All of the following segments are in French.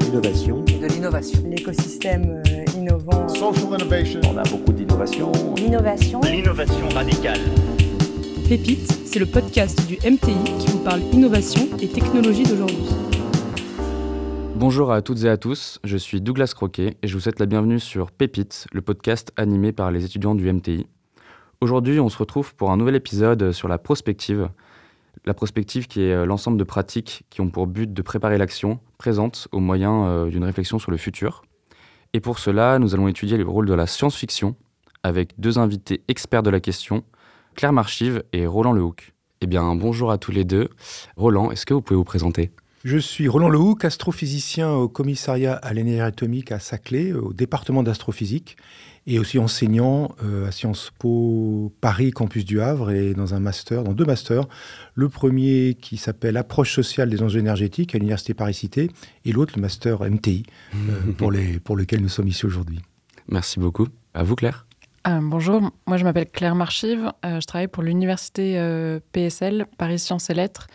l'innovation. De l'innovation. L'écosystème innovant. Social innovation. On a beaucoup d'innovation. L'innovation. L'innovation radicale. Pépites, c'est le podcast du MTI qui vous parle innovation et technologie d'aujourd'hui. Bonjour à toutes et à tous, je suis Douglas Croquet et je vous souhaite la bienvenue sur Pépites, le podcast animé par les étudiants du MTI. Aujourd'hui, on se retrouve pour un nouvel épisode sur la prospective. La prospective qui est l'ensemble de pratiques qui ont pour but de préparer l'action présente au moyen d'une réflexion sur le futur. Et pour cela, nous allons étudier le rôle de la science-fiction avec deux invités experts de la question, Claire Marchive et Roland Lehoucq. Eh bien, bonjour à tous les deux. Roland, est-ce que vous pouvez vous présenter ? Je suis Roland Lehoucq, astrophysicien au commissariat à l'énergie atomique à Saclay, au département d'astrophysique, et aussi enseignant à Sciences Po Paris, campus du Havre, et dans deux masters. Le premier qui s'appelle Approche sociale des enjeux énergétiques à l'Université Paris-Cité, et l'autre, le master MTI, pour lequel nous sommes ici aujourd'hui. Merci beaucoup. À vous, Claire. Bonjour, moi je m'appelle Claire Marchive, je travaille pour l'université PSL, Paris Sciences et Lettres,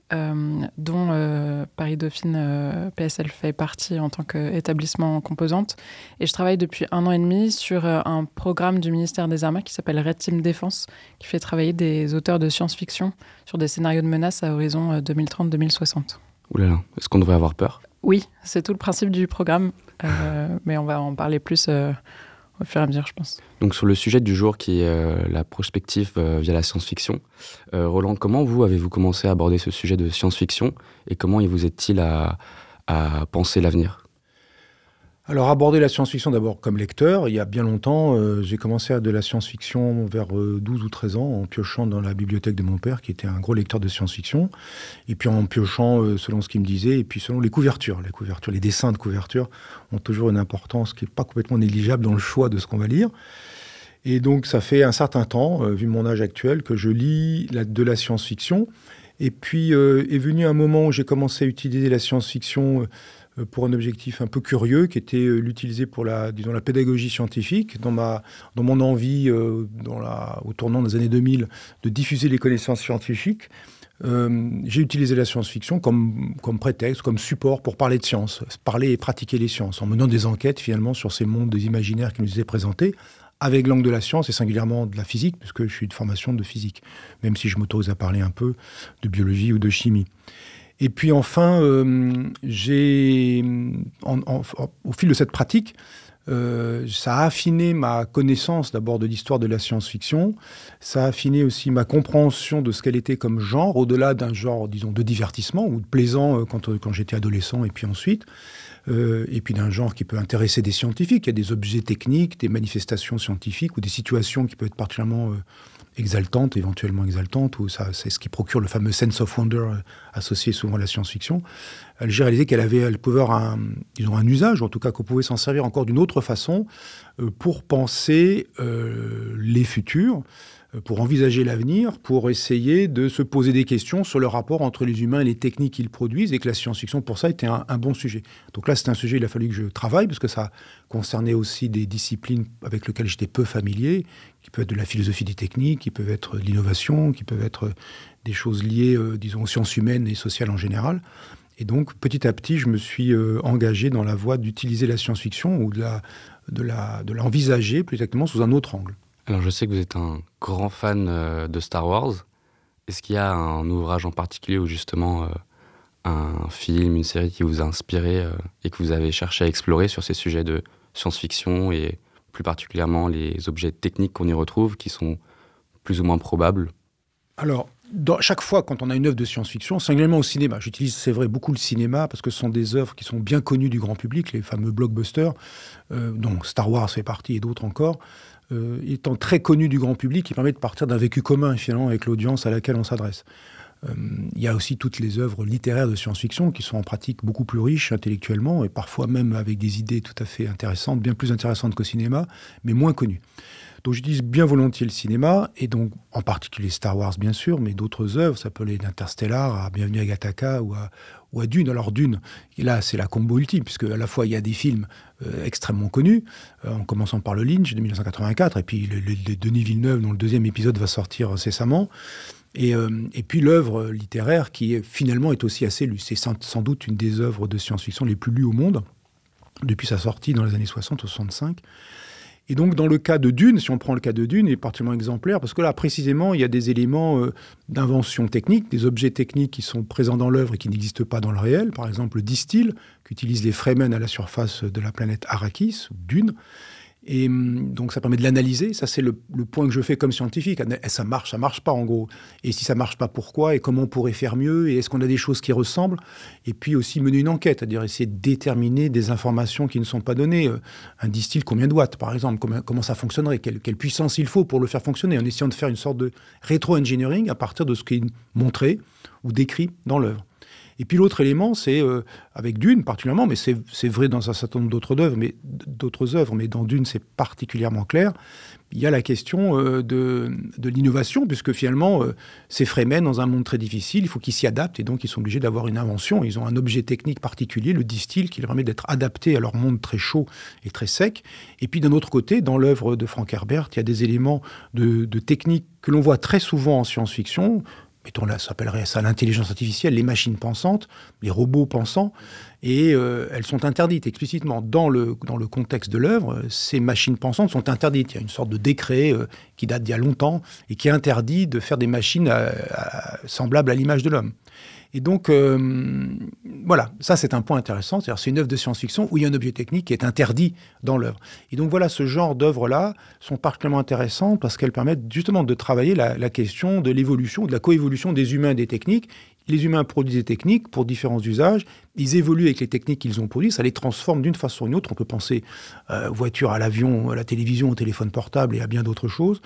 dont Paris-Dauphine PSL fait partie en tant qu'établissement composante. Et je travaille depuis 1 an et demi sur un programme du ministère des Armées qui s'appelle Red Team Défense, qui fait travailler des auteurs de science-fiction sur des scénarios de menaces à horizon 2030-2060. Ouh là là, est-ce qu'on devrait avoir peur ? Oui, c'est tout le principe du programme, mais on va en parler plus au fur et à mesure, je pense. Donc sur le sujet du jour qui est la prospective via la science-fiction, Roland, comment avez-vous commencé à aborder ce sujet de science-fiction et comment il vous est-il à penser l'avenir ? Alors, aborder la science-fiction d'abord comme lecteur, il y a bien longtemps, j'ai commencé à de la science-fiction vers 12 ou 13 ans, en piochant dans la bibliothèque de mon père, qui était un gros lecteur de science-fiction, et puis en piochant selon ce qu'il me disait, et puis selon les couvertures. Les dessins de couverture ont toujours une importance qui n'est pas complètement négligeable dans le choix de ce qu'on va lire. Et donc, ça fait un certain temps, vu mon âge actuel, que je lis de la science-fiction. Et puis, est venu un moment où j'ai commencé à utiliser la science-fiction pour un objectif un peu curieux, qui était l'utiliser pour la pédagogie scientifique, dans mon envie, au tournant des années 2000, de diffuser les connaissances scientifiques. J'ai utilisé la science-fiction comme prétexte, comme support pour parler de science, parler et pratiquer les sciences, en menant des enquêtes finalement sur ces mondes imaginaires qui nous étaient présentés, avec l'angle de la science et singulièrement de la physique, puisque je suis de formation de physique, même si je m'autorise à parler un peu de biologie ou de chimie. Et puis enfin, au fil de cette pratique, ça a affiné ma connaissance d'abord de l'histoire de la science-fiction, ça a affiné aussi ma compréhension de ce qu'elle était comme genre, au-delà d'un genre, disons, de divertissement ou de plaisant quand j'étais adolescent et puis ensuite, et puis d'un genre qui peut intéresser des scientifiques. Il y a des objets techniques, des manifestations scientifiques ou des situations qui peuvent être particulièrement éventuellement exaltantes, ou c'est ce qui procure le fameux sense of wonder associé souvent à la science-fiction. J'ai réalisé qu'elle pouvait avoir un usage, en tout cas qu'on pouvait s'en servir encore d'une autre façon pour penser les futurs, pour envisager l'avenir, pour essayer de se poser des questions sur le rapport entre les humains et les techniques qu'ils produisent, et que la science-fiction, pour ça, était un bon sujet. Donc là, c'est un sujet, il a fallu que je travaille, parce que ça concernait aussi des disciplines avec lesquelles j'étais peu familier, qui peuvent être de la philosophie des techniques, qui peuvent être de l'innovation, qui peuvent être des choses liées, disons, aux sciences humaines et sociales en général. Et donc, petit à petit, je me suis engagé dans la voie d'utiliser la science-fiction ou de l'envisager, plus exactement, sous un autre angle. Alors, je sais que vous êtes un grand fan de Star Wars. Est-ce qu'il y a un ouvrage en particulier ou justement un film, une série qui vous a inspiré et que vous avez cherché à explorer sur ces sujets de science-fiction et plus particulièrement les objets techniques qu'on y retrouve qui sont plus ou moins probables ? Alors, chaque fois, quand on a une œuvre de science-fiction, singulièrement au cinéma, j'utilise, c'est vrai, beaucoup le cinéma, parce que ce sont des œuvres qui sont bien connues du grand public, les fameux blockbusters, dont Star Wars fait partie et d'autres encore, étant très connus du grand public, qui permet de partir d'un vécu commun, finalement, avec l'audience à laquelle on s'adresse. Il y a aussi toutes les œuvres littéraires de science-fiction qui sont en pratique beaucoup plus riches intellectuellement, et parfois même avec des idées tout à fait intéressantes, bien plus intéressantes qu'au cinéma, mais moins connues. Donc j'utilise bien volontiers le cinéma, et donc en particulier Star Wars bien sûr, mais d'autres œuvres, ça peut aller d'Interstellar à Bienvenue à Gattaca ou à Dune. Alors Dune, et là c'est la combo ultime, puisque à la fois il y a des films extrêmement connus, en commençant par le Lynch de 1984, et puis le Denis Villeneuve dont le 2e épisode va sortir incessamment. Et puis l'œuvre littéraire qui finalement est aussi assez lue. C'est sans doute une des œuvres de science-fiction les plus lues au monde, depuis sa sortie dans les années 60 ou 65. Et donc, dans le cas de Dune, si on prend le cas de Dune, il est particulièrement exemplaire, parce que là, précisément, il y a des éléments d'invention technique, des objets techniques qui sont présents dans l'œuvre et qui n'existent pas dans le réel. Par exemple, le distil, qu'utilisent les Fremen à la surface de la planète Arrakis, ou Dune. Et donc, ça permet de l'analyser. Ça, c'est le point que je fais comme scientifique. Ça marche pas, en gros. Et si ça marche pas, pourquoi? Et comment on pourrait faire mieux? Et est-ce qu'on a des choses qui ressemblent? Et puis aussi mener une enquête, c'est-à-dire essayer de déterminer des informations qui ne sont pas données. Un distil, combien de watts, par exemple? Comment ça fonctionnerait? Quelle puissance il faut pour le faire fonctionner? En essayant de faire une sorte de rétro-engineering à partir de ce qui est montré ou décrit dans l'œuvre. Et puis l'autre élément, c'est, avec Dune particulièrement, mais c'est vrai dans un certain nombre d'autres œuvres, mais dans Dune, c'est particulièrement clair, il y a la question de l'innovation, puisque finalement, ces Fremen, dans un monde très difficile, il faut qu'ils s'y adaptent, et donc ils sont obligés d'avoir une invention. Ils ont un objet technique particulier, le distil, qui leur permet d'être adapté à leur monde très chaud et très sec. Et puis d'un autre côté, dans l'œuvre de Frank Herbert, il y a des éléments de technique que l'on voit très souvent en science-fiction. Mettons là, ça s'appellerait ça l'intelligence artificielle, les machines pensantes, les robots pensants, et elles sont interdites explicitement. Dans le contexte de l'œuvre, ces machines pensantes sont interdites. Il y a une sorte de décret qui date d'il y a longtemps et qui interdit de faire des machines semblables à l'image de l'homme. Et donc, voilà, ça c'est un point intéressant, c'est-à-dire c'est une œuvre de science-fiction où il y a un objet technique qui est interdit dans l'œuvre. Et donc voilà, ce genre d'œuvres-là sont particulièrement intéressantes parce qu'elles permettent justement de travailler la question de l'évolution, de la coévolution des humains et des techniques. Les humains produisent des techniques pour différents usages, ils évoluent avec les techniques qu'ils ont produites, ça les transforme d'une façon ou d'une autre. On peut penser aux voitures, à l'avion, à la télévision, au téléphone portable et à bien d'autres choses.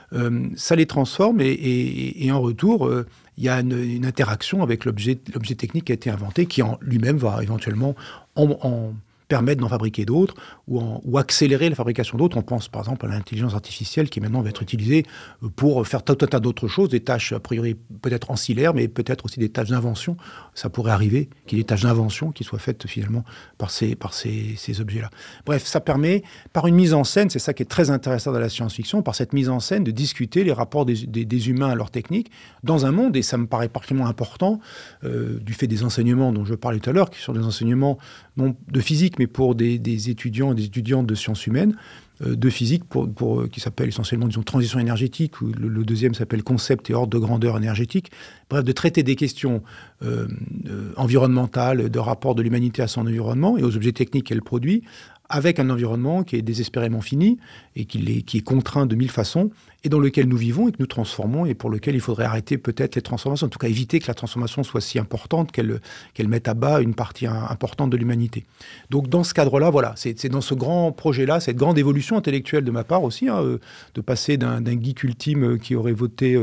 Ça les transforme et en retour, il y a une interaction avec l'objet technique qui a été inventé, qui en lui-même va éventuellement en permettre d'en fabriquer d'autres ou accélérer la fabrication d'autres. On pense par exemple à l'intelligence artificielle qui maintenant va être utilisée pour faire tout un tas d'autres choses, des tâches a priori peut-être ancillaires, mais peut-être aussi des tâches d'invention. Ça pourrait arriver qu'il y ait des tâches d'invention qui soient faites finalement par ces objets-là. Bref, ça permet, par une mise en scène, c'est ça qui est très intéressant dans la science-fiction, par cette mise en scène, de discuter les rapports des humains à leur technique dans un monde, et ça me paraît particulièrement important, du fait des enseignements dont je parlais tout à l'heure, qui sont des enseignements non de physique, mais pour des étudiants et des étudiantes de sciences humaines, de physique, qui s'appelle essentiellement, disons, transition énergétique, ou le deuxième s'appelle concept et ordre de grandeur énergétique. Bref, de traiter des questions environnementales, de rapport de l'humanité à son environnement et aux objets techniques qu'elle produit, avec un environnement qui est désespérément fini et qui est contraint de mille façons, et dans lequel nous vivons et que nous transformons, et pour lequel il faudrait arrêter peut-être les transformations, en tout cas éviter que la transformation soit si importante qu'elle mette à bas une partie importante de l'humanité. Donc dans ce cadre-là, voilà, c'est dans ce grand projet-là, cette grande évolution intellectuelle de ma part aussi, de passer d'un geek ultime qui aurait voté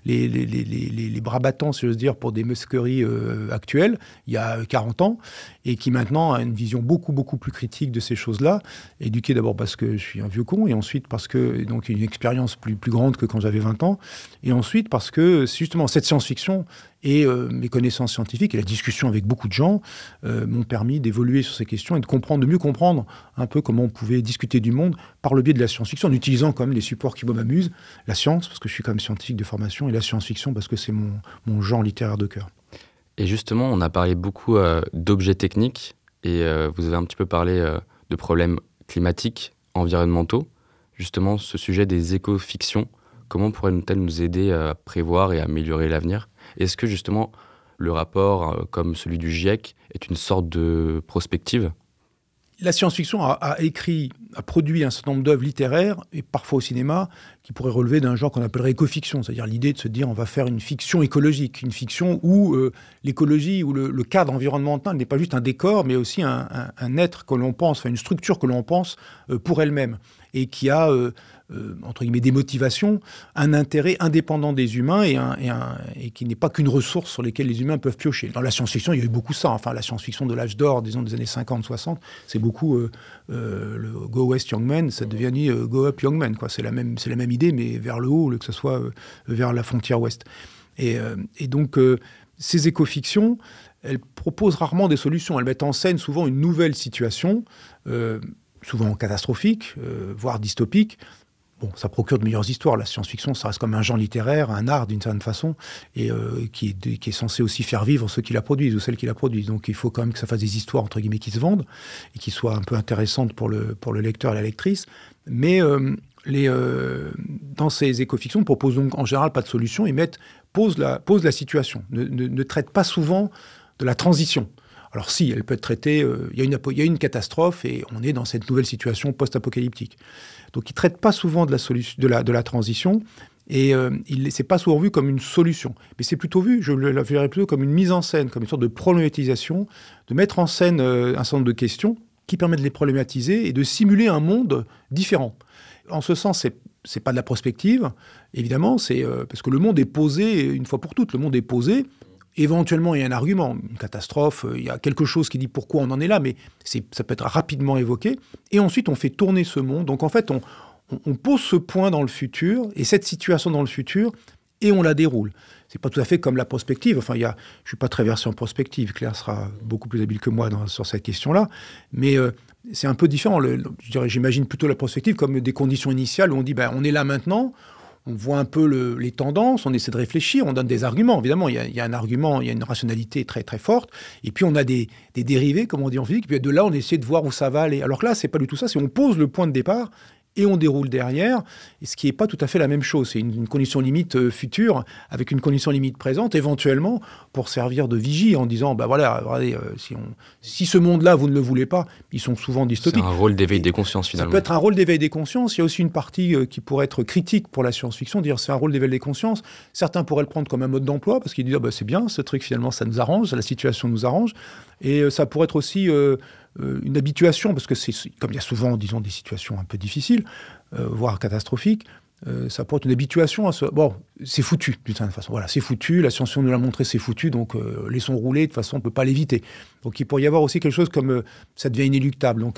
les bras battants, si j'ose dire, pour des musqueries actuelles, il y a 40 ans, et qui maintenant a une vision beaucoup, beaucoup plus critique de ces choses-là, éduqué d'abord parce que je suis un vieux con, et ensuite parce que, donc, une expérience plus grande que quand j'avais 20 ans, et ensuite parce que, justement, cette science-fiction et mes connaissances scientifiques et la discussion avec beaucoup de gens m'ont permis d'évoluer sur ces questions et de mieux comprendre un peu comment on pouvait discuter du monde par le biais de la science-fiction, en utilisant quand même les supports qui m'amusent, la science, parce que je suis quand même scientifique de formation, et la science-fiction parce que c'est mon genre littéraire de cœur. Et justement, on a parlé beaucoup d'objets techniques, et vous avez un petit peu parlé de problèmes climatiques, environnementaux. Justement, ce sujet des éco-fictions, comment pourrait-elle nous aider à prévoir et à améliorer l'avenir? Est-ce que justement, le rapport, comme celui du GIEC, est une sorte de prospective? La science-fiction a produit un certain nombre d'œuvres littéraires, et parfois au cinéma, qui pourraient relever d'un genre qu'on appellerait éco-fiction, c'est-à-dire l'idée de se dire on va faire une fiction écologique, une fiction où l'écologie ou le cadre environnemental n'est pas juste un décor, mais aussi un être que l'on pense, enfin une structure que l'on pense pour elle-même, et qui a, entre guillemets, des motivations, un intérêt indépendant des humains et qui n'est pas qu'une ressource sur laquelle les humains peuvent piocher. Dans la science-fiction, il y a eu beaucoup ça. Enfin, la science-fiction de l'âge d'or, disons, des années 50-60, c'est beaucoup le Go West Young Men, ça devient Go Up Young Men, quoi. C'est la même idée, mais vers le haut, que ce soit vers la frontière ouest. Et donc, ces éco-fictions, elles proposent rarement des solutions. Elles mettent en scène souvent une nouvelle situation, souvent catastrophique, voire dystopique. Bon, ça procure de meilleures histoires. La science-fiction, ça reste comme un genre littéraire, un art d'une certaine façon, et qui est censé aussi faire vivre ceux qui la produisent ou celles qui la produisent. Donc il faut quand même que ça fasse des histoires, entre guillemets, qui se vendent, et qui soient un peu intéressantes pour le lecteur et la lectrice. Mais dans ces écofictions, on propose donc en général pas de solution, ils pose la situation, ne traite pas souvent de la transition. Alors si, elle peut être traitée, il y a une catastrophe et on est dans cette nouvelle situation post-apocalyptique. Donc il ne traite pas souvent de la transition et c'est pas souvent vu comme une solution. Mais c'est plutôt vu, je le verrais plutôt comme une mise en scène, comme une sorte de problématisation, de mettre en scène un certain nombre de questions qui permettent de les problématiser et de simuler un monde différent. En ce sens, c'est pas de la prospective, évidemment, parce que le monde est posé une fois pour toutes. Le monde est posé. Éventuellement, il y a un argument, une catastrophe, il y a quelque chose qui dit pourquoi on en est là, mais ça peut être rapidement évoqué. Et ensuite, on fait tourner ce monde. Donc, en fait, on pose ce point dans le futur, et cette situation dans le futur, et on la déroule. C'est pas tout à fait comme la prospective. Enfin, je suis pas très versé en prospective. Claire sera beaucoup plus habile que moi sur cette question-là. Mais c'est un peu différent. J'imagine plutôt la prospective comme des conditions initiales où on dit, on est là maintenant. On voit un peu les tendances, on essaie de réfléchir, on donne des arguments. Évidemment, il y a un argument, il y a une rationalité très, très forte. Et puis, on a des dérivés, comme on dit en physique. Et puis, de là, on essaie de voir où ça va aller. Alors que là, c'est pas du tout ça. C'est on pose le point de départ et on déroule derrière. Et ce qui n'est pas tout à fait la même chose. C'est une condition limite future avec une condition limite présente, éventuellement, pour servir de vigie en disant, regardez, si ce monde-là, vous ne le voulez pas, ils sont souvent dystopiques. C'est un rôle d'éveil des consciences, finalement. Ça peut être un rôle d'éveil des consciences. Il y a aussi une partie qui pourrait être critique pour la science-fiction, dire c'est un rôle d'éveil des consciences. Certains pourraient le prendre comme un mode d'emploi, parce qu'ils disent, c'est bien, ce truc, finalement, ça nous arrange, la situation nous arrange. Et ça pourrait être aussi une habituation, parce que comme il y a souvent, disons, des situations un peu difficiles, voire catastrophiques, ça pourrait être une habituation à ce... Bon, c'est foutu, d'une certaine façon. Voilà, c'est foutu, la science-fiction nous l'a montré, c'est foutu, donc laissons rouler, de toute façon, on ne peut pas l'éviter. Donc il pourrait y avoir aussi quelque chose comme... ça devient inéluctable. Donc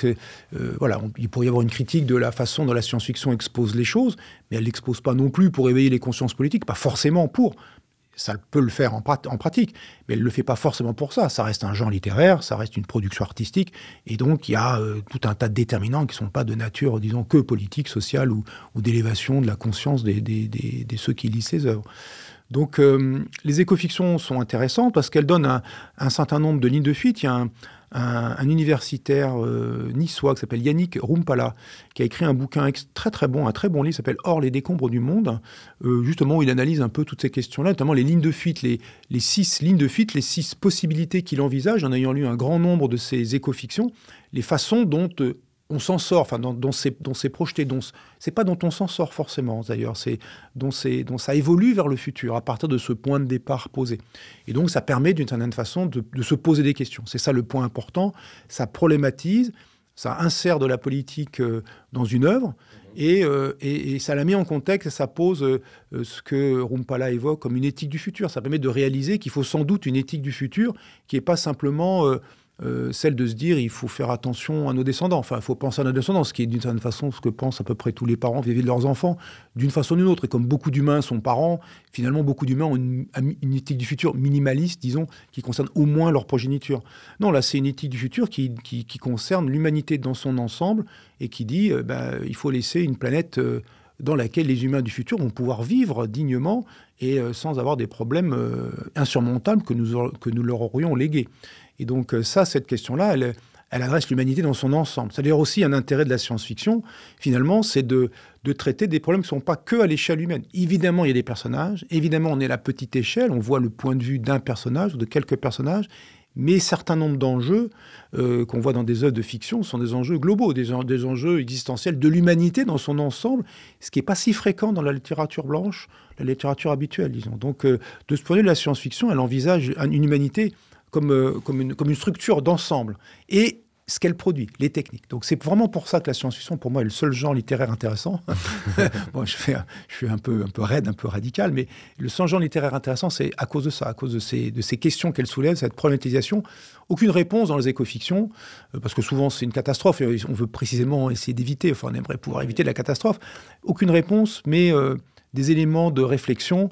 il pourrait y avoir une critique de la façon dont la science-fiction expose les choses, mais elle ne l'expose pas non plus pour éveiller les consciences politiques, pas forcément pour... Ça peut le faire en pratique, mais elle ne le fait pas forcément pour ça. Ça reste un genre littéraire, ça reste une production artistique, et donc il y a tout un tas de déterminants qui ne sont pas de nature, disons, que politique, sociale ou d'élévation de la conscience des ceux qui lisent ces œuvres. Donc les écofictions sont intéressantes parce qu'elles donnent un certain nombre de lignes de fuite. Il y a un universitaire niçois qui s'appelle Yannick Rumpala, qui a écrit un bouquin très très bon, un très bon livre qui s'appelle « Hors les décombres du monde », justement où il analyse un peu toutes ces questions-là, notamment les lignes de fuite, les 6 lignes de fuite, les 6 possibilités qu'il envisage, en ayant lu un grand nombre de ces écofictions, les façons dont on s'en sort, enfin dont c'est projeté, c'est pas dont on s'en sort forcément d'ailleurs, c'est dont ça évolue vers le futur à partir de ce point de départ posé. Et donc ça permet d'une certaine façon de se poser des questions. C'est ça le point important. Ça problématise, ça insère de la politique dans une œuvre et ça la met en contexte et ça pose ce que Rumpala évoque comme une éthique du futur. Ça permet de réaliser qu'il faut sans doute une éthique du futur qui n'est pas simplement celle de se dire il faut faire attention à nos descendants. Enfin, il faut penser à nos descendants, ce qui est d'une certaine façon ce que pensent à peu près tous les parents vis-à-vis de leurs enfants, d'une façon ou d'une autre. Et comme beaucoup d'humains sont parents, finalement, beaucoup d'humains ont une éthique du futur minimaliste, disons, qui concerne au moins leur progéniture. Non, là, c'est une éthique du futur qui concerne l'humanité dans son ensemble et qui dit il faut laisser une planète dans laquelle les humains du futur vont pouvoir vivre dignement et sans avoir des problèmes insurmontables que nous leur aurions légués. Et donc cette question-là, elle adresse l'humanité dans son ensemble. C'est d'ailleurs aussi un intérêt de la science-fiction, finalement, c'est de traiter des problèmes qui ne sont pas que à l'échelle humaine. Évidemment, il y a des personnages, évidemment, on est à la petite échelle, on voit le point de vue d'un personnage ou de quelques personnages, mais certain nombre d'enjeux qu'on voit dans des œuvres de fiction sont des enjeux globaux, des enjeux existentiels de l'humanité dans son ensemble, ce qui n'est pas si fréquent dans la littérature blanche, la littérature habituelle, disons. Donc, de ce point de vue, la science-fiction, elle envisage une humanité comme une structure d'ensemble. Et ce qu'elle produit, les techniques. Donc c'est vraiment pour ça que la science-fiction, pour moi, est le seul genre littéraire intéressant. Bon, je suis un peu raide, un peu radical, mais le seul genre littéraire intéressant, c'est à cause de ça, à cause de ces questions qu'elle soulève, cette problématisation. Aucune réponse dans les écofictions, parce que souvent c'est une catastrophe, et on veut précisément essayer d'éviter, enfin on aimerait pouvoir éviter la catastrophe. Aucune réponse, mais des éléments de réflexion,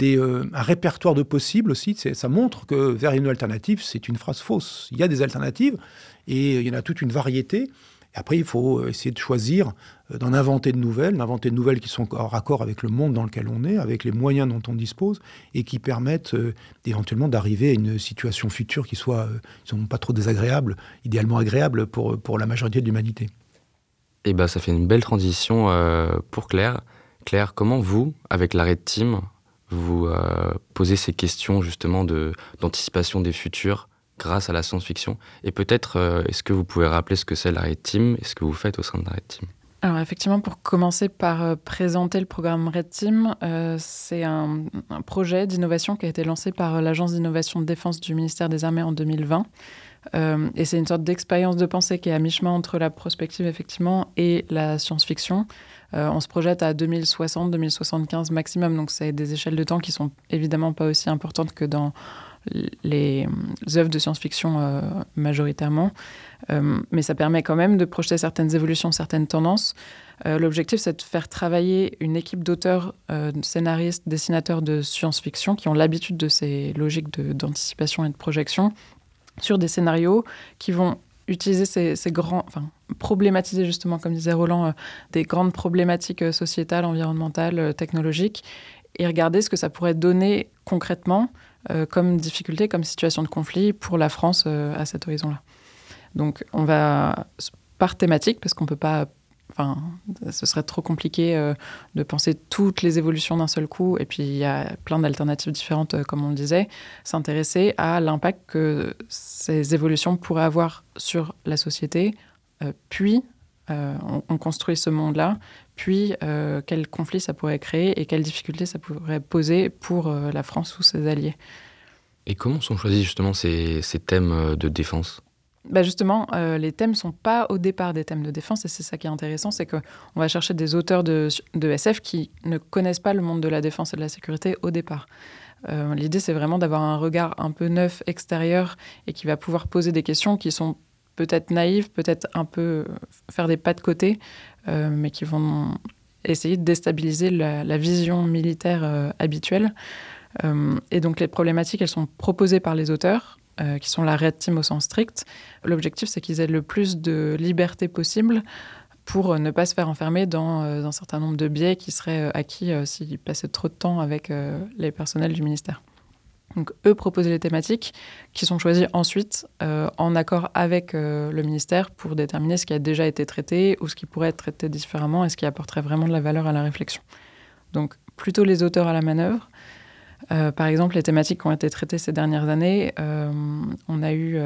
un répertoire de possibles aussi. Ça montre que vers une alternative, c'est une phrase fausse. Il y a des alternatives, et il y en a toute une variété. Et après, il faut essayer de choisir, d'en inventer de nouvelles qui sont en raccord avec le monde dans lequel on est, avec les moyens dont on dispose, et qui permettent éventuellement d'arriver à une situation future qui soit, disons, pas trop désagréable, idéalement agréable pour la majorité de l'humanité. Et ça fait une belle transition pour Claire. Claire, comment vous, avec la Red Team, vous posez ces questions justement d'anticipation des futurs grâce à la science-fiction? Et peut-être, est-ce que vous pouvez rappeler ce que c'est la Red Team et ce que vous faites au sein de la Red Team? Alors effectivement, pour commencer par présenter le programme Red Team, c'est un projet d'innovation qui a été lancé par l'Agence d'innovation de défense du ministère des Armées en 2020. Et c'est une sorte d'expérience de pensée qui est à mi-chemin entre la prospective, effectivement, et la science-fiction. On se projette à 2060, 2075 maximum, donc c'est des échelles de temps qui sont évidemment pas aussi importantes que dans les œuvres de science-fiction majoritairement. Mais ça permet quand même de projeter certaines évolutions, certaines tendances. L'objectif, c'est de faire travailler une équipe d'auteurs, scénaristes, dessinateurs de science-fiction qui ont l'habitude de ces logiques d'anticipation et de projection sur des scénarios qui vont utiliser ces grands... problématiser justement, comme disait Roland, des grandes problématiques sociétales, environnementales, technologiques, et regarder ce que ça pourrait donner concrètement comme difficulté, comme situation de conflit pour la France à cet horizon-là. Donc on va par thématique, parce qu'on peut pas... ce serait trop compliqué de penser toutes les évolutions d'un seul coup, et puis il y a plein d'alternatives différentes, comme on le disait, s'intéresser à l'impact que ces évolutions pourraient avoir sur la société, puis on construit ce monde-là, puis quels conflits ça pourrait créer et quelles difficultés ça pourrait poser pour la France ou ses alliés. Et comment sont choisis justement ces thèmes de défense ? Justement, les thèmes ne sont pas au départ des thèmes de défense, et c'est ça qui est intéressant, c'est qu'on va chercher des auteurs de SF qui ne connaissent pas le monde de la défense et de la sécurité au départ. L'idée, c'est vraiment d'avoir un regard un peu neuf, extérieur, et qui va pouvoir poser des questions qui sont peut-être naïves, peut-être un peu faire des pas de côté, mais qui vont essayer de déstabiliser la vision militaire habituelle. Et donc les problématiques, elles sont proposées par les auteurs, qui sont la Red Team au sens strict. L'objectif, c'est qu'ils aient le plus de liberté possible pour ne pas se faire enfermer dans un certain nombre de biais qui seraient acquis s'ils passaient trop de temps avec les personnels du ministère. Donc, eux proposent les thématiques qui sont choisies ensuite en accord avec le ministère pour déterminer ce qui a déjà été traité ou ce qui pourrait être traité différemment et ce qui apporterait vraiment de la valeur à la réflexion. Donc, plutôt les auteurs à la manœuvre. Par exemple, les thématiques qui ont été traitées ces dernières années, on a eu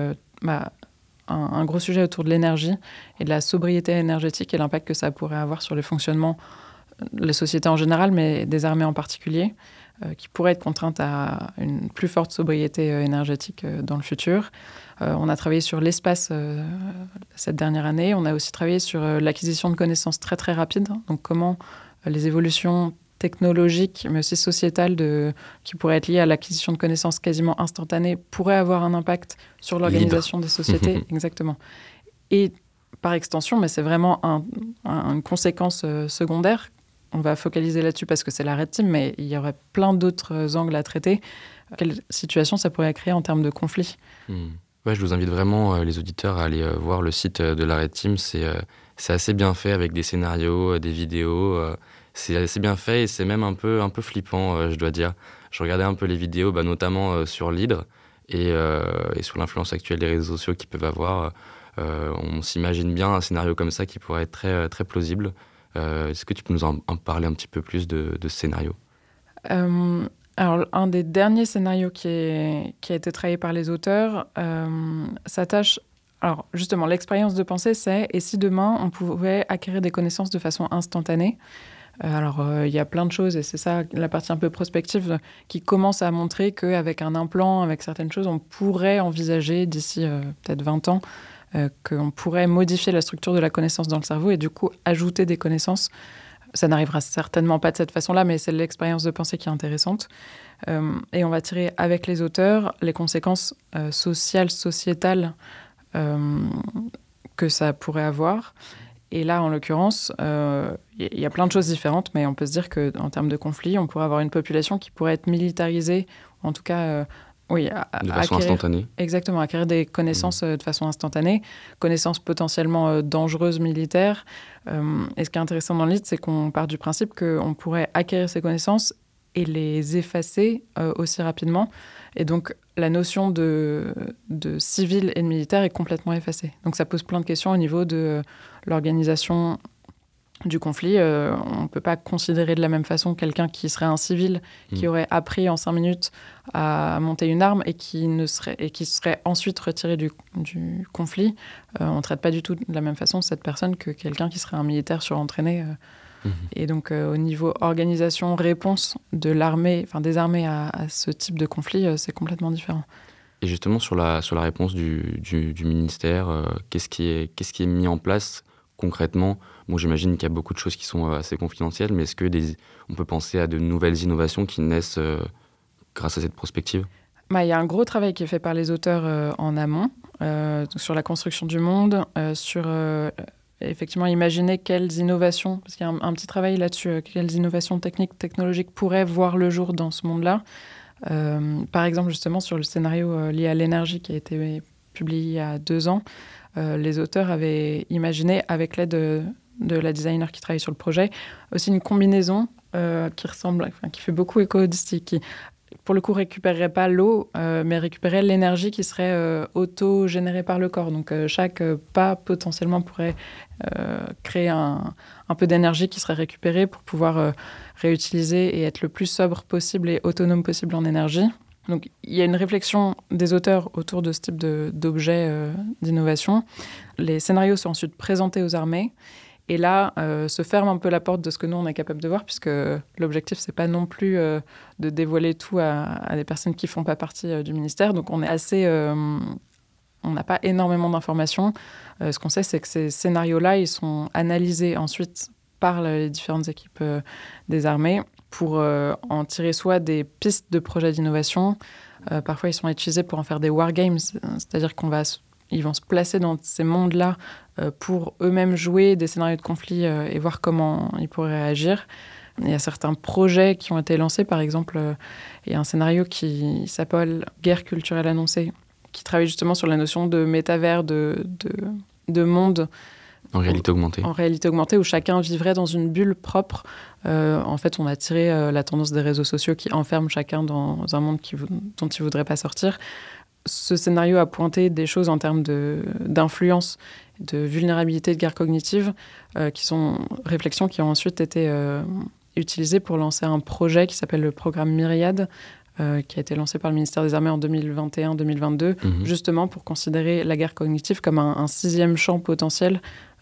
un gros sujet autour de l'énergie et de la sobriété énergétique et l'impact que ça pourrait avoir sur le fonctionnement de la société en général, mais des armées en particulier, qui pourraient être contraintes à une plus forte sobriété énergétique dans le futur. On a travaillé sur l'espace cette dernière année. On a aussi travaillé sur l'acquisition de connaissances très très rapides, donc comment les évolutions technologiques, mais aussi sociétales, qui pourraient être liées à l'acquisition de connaissances quasiment instantanées, pourraient avoir un impact sur l'organisation des sociétés. Exactement. Et par extension, mais c'est vraiment une conséquence secondaire, on va focaliser là-dessus parce que c'est la Red Team, mais il y aurait plein d'autres angles à traiter. Quelle situation ça pourrait créer en termes de conflit ? Ouais, je vous invite vraiment les auditeurs à aller voir le site de la Red Team. C'est assez bien fait avec des scénarios, des vidéos. C'est assez bien fait et c'est même un peu flippant, je dois dire. Je regardais un peu les vidéos, notamment sur l'hydre et sur l'influence actuelle des réseaux sociaux qu'ils peuvent avoir. On s'imagine bien un scénario comme ça qui pourrait être très, très plausible. Est-ce que tu peux nous en parler un petit peu plus de ce scénario ? Alors, un des derniers scénarios qui a été travaillé par les auteurs s'attache... Alors, justement, l'expérience de pensée, c'est « et si demain, on pouvait acquérir des connaissances de façon instantanée ?» Alors, il y a plein de choses, et c'est ça, la partie un peu prospective, qui commence à montrer qu'avec un implant, avec certaines choses, on pourrait envisager, d'ici peut-être 20 ans, qu'on pourrait modifier la structure de la connaissance dans le cerveau et du coup ajouter des connaissances. Ça n'arrivera certainement pas de cette façon-là, mais c'est l'expérience de pensée qui est intéressante. Et on va tirer avec les auteurs les conséquences sociales, sociétales que ça pourrait avoir. Et là, en l'occurrence, il y a plein de choses différentes, mais on peut se dire qu'en termes de conflit, on pourrait avoir une population qui pourrait être militarisée, ou en tout cas Oui, de façon instantanée. Exactement, acquérir des connaissances de façon instantanée, connaissances potentiellement dangereuses militaires. Et ce qui est intéressant dans le livre, c'est qu'on part du principe qu'on pourrait acquérir ces connaissances et les effacer aussi rapidement. Et donc, la notion de civil et de militaire est complètement effacée. Donc, ça pose plein de questions au niveau de l'organisation du conflit. On ne peut pas considérer de la même façon quelqu'un qui serait un civil, qui aurait appris en 5 minutes à monter une arme et qui serait ensuite retiré du conflit. On ne traite pas du tout de la même façon cette personne que quelqu'un qui serait un militaire surentraîné. Et donc, au niveau organisation, réponse de l'armée, enfin des armées à ce type de conflit, c'est complètement différent. Et justement, sur la réponse du ministère, qu'est-ce qui est mis en place concrètement? Bon, j'imagine qu'il y a beaucoup de choses qui sont assez confidentielles, mais est-ce on peut penser à de nouvelles innovations qui naissent grâce à cette prospective? Il y a un gros travail qui est fait par les auteurs en amont, sur la construction du monde, sur effectivement imaginer quelles innovations, parce qu'il y a un petit travail là-dessus, quelles innovations techniques, technologiques pourraient voir le jour dans ce monde-là. Par exemple, justement, sur le scénario lié à l'énergie qui a été publié il y a 2 ans, les auteurs avaient imaginé, avec l'aide de la designer qui travaille sur le projet, aussi une combinaison qui fait beaucoup écho au Disty, qui, pour le coup, récupérerait pas l'eau, mais récupérerait l'énergie qui serait auto-générée par le corps. Donc, chaque pas, potentiellement, pourrait créer un peu d'énergie qui serait récupérée pour pouvoir réutiliser et être le plus sobre possible et autonome possible en énergie. Donc, il y a une réflexion des auteurs autour de ce type d'objet d'innovation. Les scénarios sont ensuite présentés aux armées. Et là, se ferme un peu la porte de ce que nous, on est capable de voir, puisque l'objectif, c'est pas non plus de dévoiler tout à des personnes qui font pas partie du ministère. Donc, on est assez... on n'a pas énormément d'informations. Ce qu'on sait, c'est que ces scénarios-là, ils sont analysés ensuite par les différentes équipes des armées pour en tirer soit des pistes de projets d'innovation. Parfois, ils sont utilisés pour en faire des wargames, c'est-à-dire ils vont se placer dans ces mondes-là pour eux-mêmes jouer des scénarios de conflit et voir comment ils pourraient réagir. Il y a certains projets qui ont été lancés. Par exemple, il y a un scénario qui s'appelle « Guerre culturelle annoncée », qui travaille justement sur la notion de métavers, de monde. En réalité augmentée. En réalité augmentée, où chacun vivrait dans une bulle propre. En fait, on a tiré la tendance des réseaux sociaux qui enferment chacun dans un monde dont il ne voudrait pas sortir. Ce scénario a pointé des choses en termes d'influence, de vulnérabilité, de guerre cognitive, qui sont réflexions qui ont ensuite été utilisées pour lancer un projet qui s'appelle le programme Myriade, qui a été lancé par le ministère des Armées en 2021-2022, justement pour considérer la guerre cognitive comme un 6e champ potentiel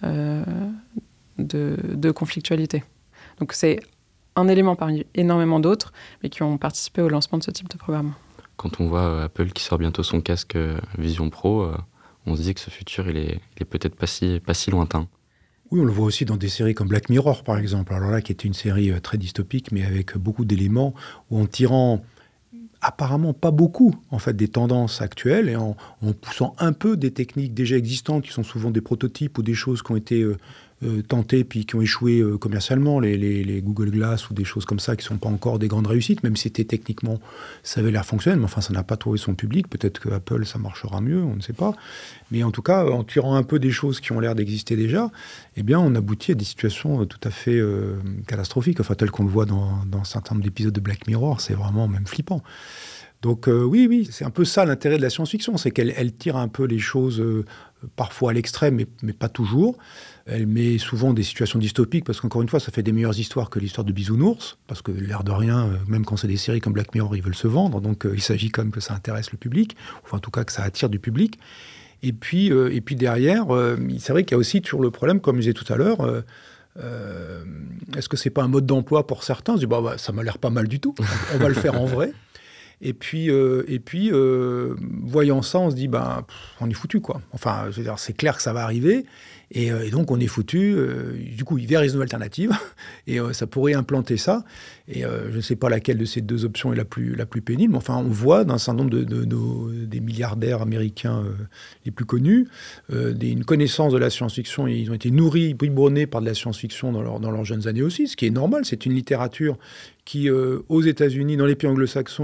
de conflictualité. Donc c'est un élément parmi énormément d'autres, mais qui ont participé au lancement de ce type de programme. Quand on voit Apple qui sort bientôt son casque Vision Pro, on se dit que ce futur, il est peut-être pas si lointain. Oui, on le voit aussi dans des séries comme Black Mirror, par exemple. Alors là, qui était une série très dystopique, mais avec beaucoup d'éléments, où en tirant apparemment pas beaucoup, en fait, des tendances actuelles, et en poussant un peu des techniques déjà existantes, qui sont souvent des prototypes ou des choses qui ont été tentées puis qui ont échoué commercialement, les Google Glass ou des choses comme ça qui ne sont pas encore des grandes réussites, même si c'était techniquement, ça avait l'air fonctionnel, mais enfin, ça n'a pas trouvé son public. Peut-être que Apple, ça marchera mieux, on ne sait pas. Mais en tout cas, en tirant un peu des choses qui ont l'air d'exister déjà, eh bien, on aboutit à des situations tout à fait catastrophiques, enfin, telles qu'on le voit dans un certain nombre d'épisodes de Black Mirror. C'est vraiment même flippant. Donc oui, c'est un peu ça l'intérêt de la science-fiction, c'est qu'elle tire un peu les choses parfois à l'extrême, mais pas toujours. Elle met souvent des situations dystopiques, parce qu'encore une fois, ça fait des meilleures histoires que l'histoire de Bisounours, parce que l'air de rien, même quand c'est des séries comme Black Mirror, ils veulent se vendre, donc il s'agit quand même que ça intéresse le public, enfin en tout cas que ça attire du public. Et puis derrière, c'est vrai qu'il y a aussi toujours le problème, comme je disais tout à l'heure, est-ce que c'est pas un mode d'emploi pour certains? On se dit, ça m'a l'air pas mal du tout, on va le faire en vrai. Et puis, voyant ça, on se dit, on est foutu, quoi. Enfin, je veux dire, c'est clair que ça va arriver, et donc on est foutu. Du coup, il vers une nouvelle alternative, et ça pourrait implanter ça. Et je ne sais pas laquelle de ces deux options est la plus pénible, mais enfin, on voit dans un certain nombre des milliardaires américains les plus connus, une connaissance de la science-fiction, et ils ont été nourris, biberonnés par de la science-fiction dans leurs jeunes années aussi, ce qui est normal. C'est une littérature qui, aux États-Unis, dans les pays anglo-saxons, a eu un succès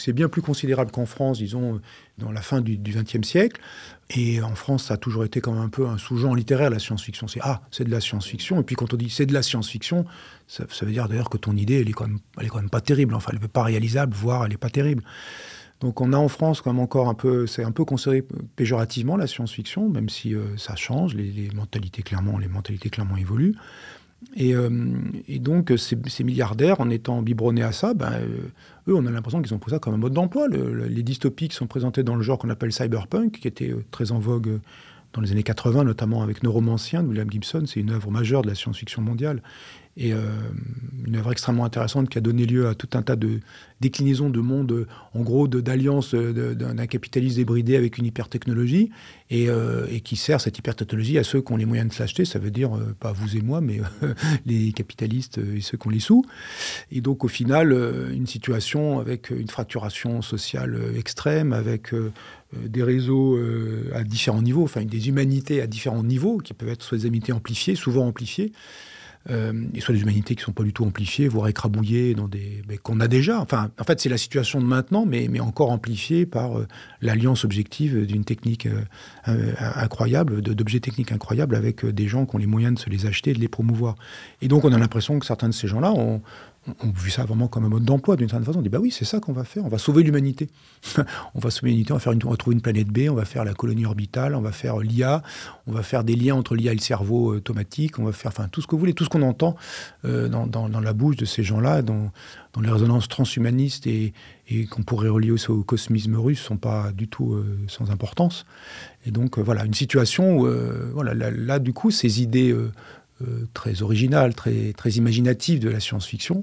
c'est bien plus considérable qu'en France, disons, dans la fin du XXe siècle. Et en France, ça a toujours été comme un peu un sous-genre littéraire, la science-fiction. C'est de la science-fiction. Et puis quand on dit c'est de la science-fiction, ça veut dire d'ailleurs que ton idée, elle est quand même pas terrible. Enfin, elle n'est pas réalisable, voire elle n'est pas terrible. Donc on a en France quand même encore c'est un peu considéré péjorativement la science-fiction, même si ça change, les mentalités clairement évoluent. Et donc ces milliardaires, en étant biberonnés à ça, eux, on a l'impression qu'ils ont pris ça comme un mode d'emploi. Les dystopies qui sont présentées dans le genre qu'on appelle cyberpunk, qui était très en vogue dans les années 80, notamment avec Neuromancien de William Gibson, c'est une œuvre majeure de la science-fiction mondiale. Et une œuvre extrêmement intéressante qui a donné lieu à tout un tas de déclinaisons de mondes, en gros, d'alliances d'un capitalisme débridé avec une hypertechnologie, et qui sert cette hypertechnologie à ceux qui ont les moyens de s'acheter, ça veut dire pas vous et moi, mais les capitalistes et ceux qui ont les sous. Et donc, au final, une situation avec une fracturation sociale extrême, avec des réseaux à différents niveaux, enfin des humanités à différents niveaux, qui peuvent être soit des humanités amplifiées, souvent amplifiées, et soit des humanités qui ne sont pas du tout amplifiées, voire écrabouillées qu'on a déjà. Enfin, en fait, c'est la situation de maintenant, mais encore amplifiée par l'alliance objective d'une technique incroyable, d'objets techniques incroyables, avec des gens qui ont les moyens de se les acheter et de les promouvoir. Et donc, on a l'impression que certains de ces gens-là ont vu ça vraiment comme un mode d'emploi, d'une certaine façon. On dit, oui, c'est ça qu'on va faire, on va sauver l'humanité. On va sauver l'humanité, on va trouver une planète B, on va faire la colonie orbitale, on va faire l'IA, on va faire des liens entre l'IA et le cerveau automatique, on va faire tout ce que vous voulez, tout ce qu'on entend dans la bouche de ces gens-là, dans les résonances transhumanistes et qu'on pourrait relier aussi au cosmisme russe, ne sont pas du tout sans importance. Et donc, voilà, une situation où, là, du coup, ces idées très originales, très, très imaginatives de la science-fiction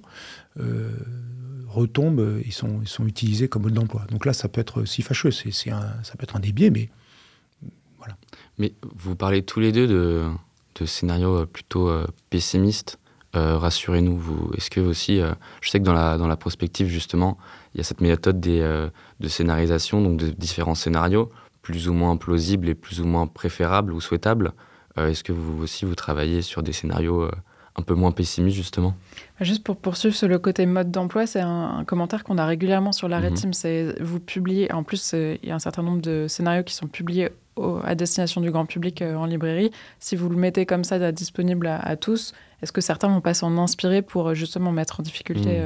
retombent et sont utilisées comme mode d'emploi. Donc là, ça peut être si fâcheux, ça peut être un des biais, mais voilà. Mais vous parlez tous les deux de scénarios plutôt pessimistes. Rassurez-nous, est-ce que aussi, je sais que dans la prospective, justement, il y a cette méthode de scénarisation, donc de différents scénarios, plus ou moins plausibles et plus ou moins préférables ou souhaitables. Est-ce que vous aussi, vous travaillez sur des scénarios un peu moins pessimistes, justement ? Juste pour poursuivre sur le côté mode d'emploi, c'est un commentaire qu'on a régulièrement sur la Red Team. C'est vous publiez, en plus, il y a un certain nombre de scénarios qui sont publiés à destination du grand public en librairie. Si vous le mettez comme ça, disponible à tous, est-ce que certains vont pas s'en inspirer pour justement mettre en difficulté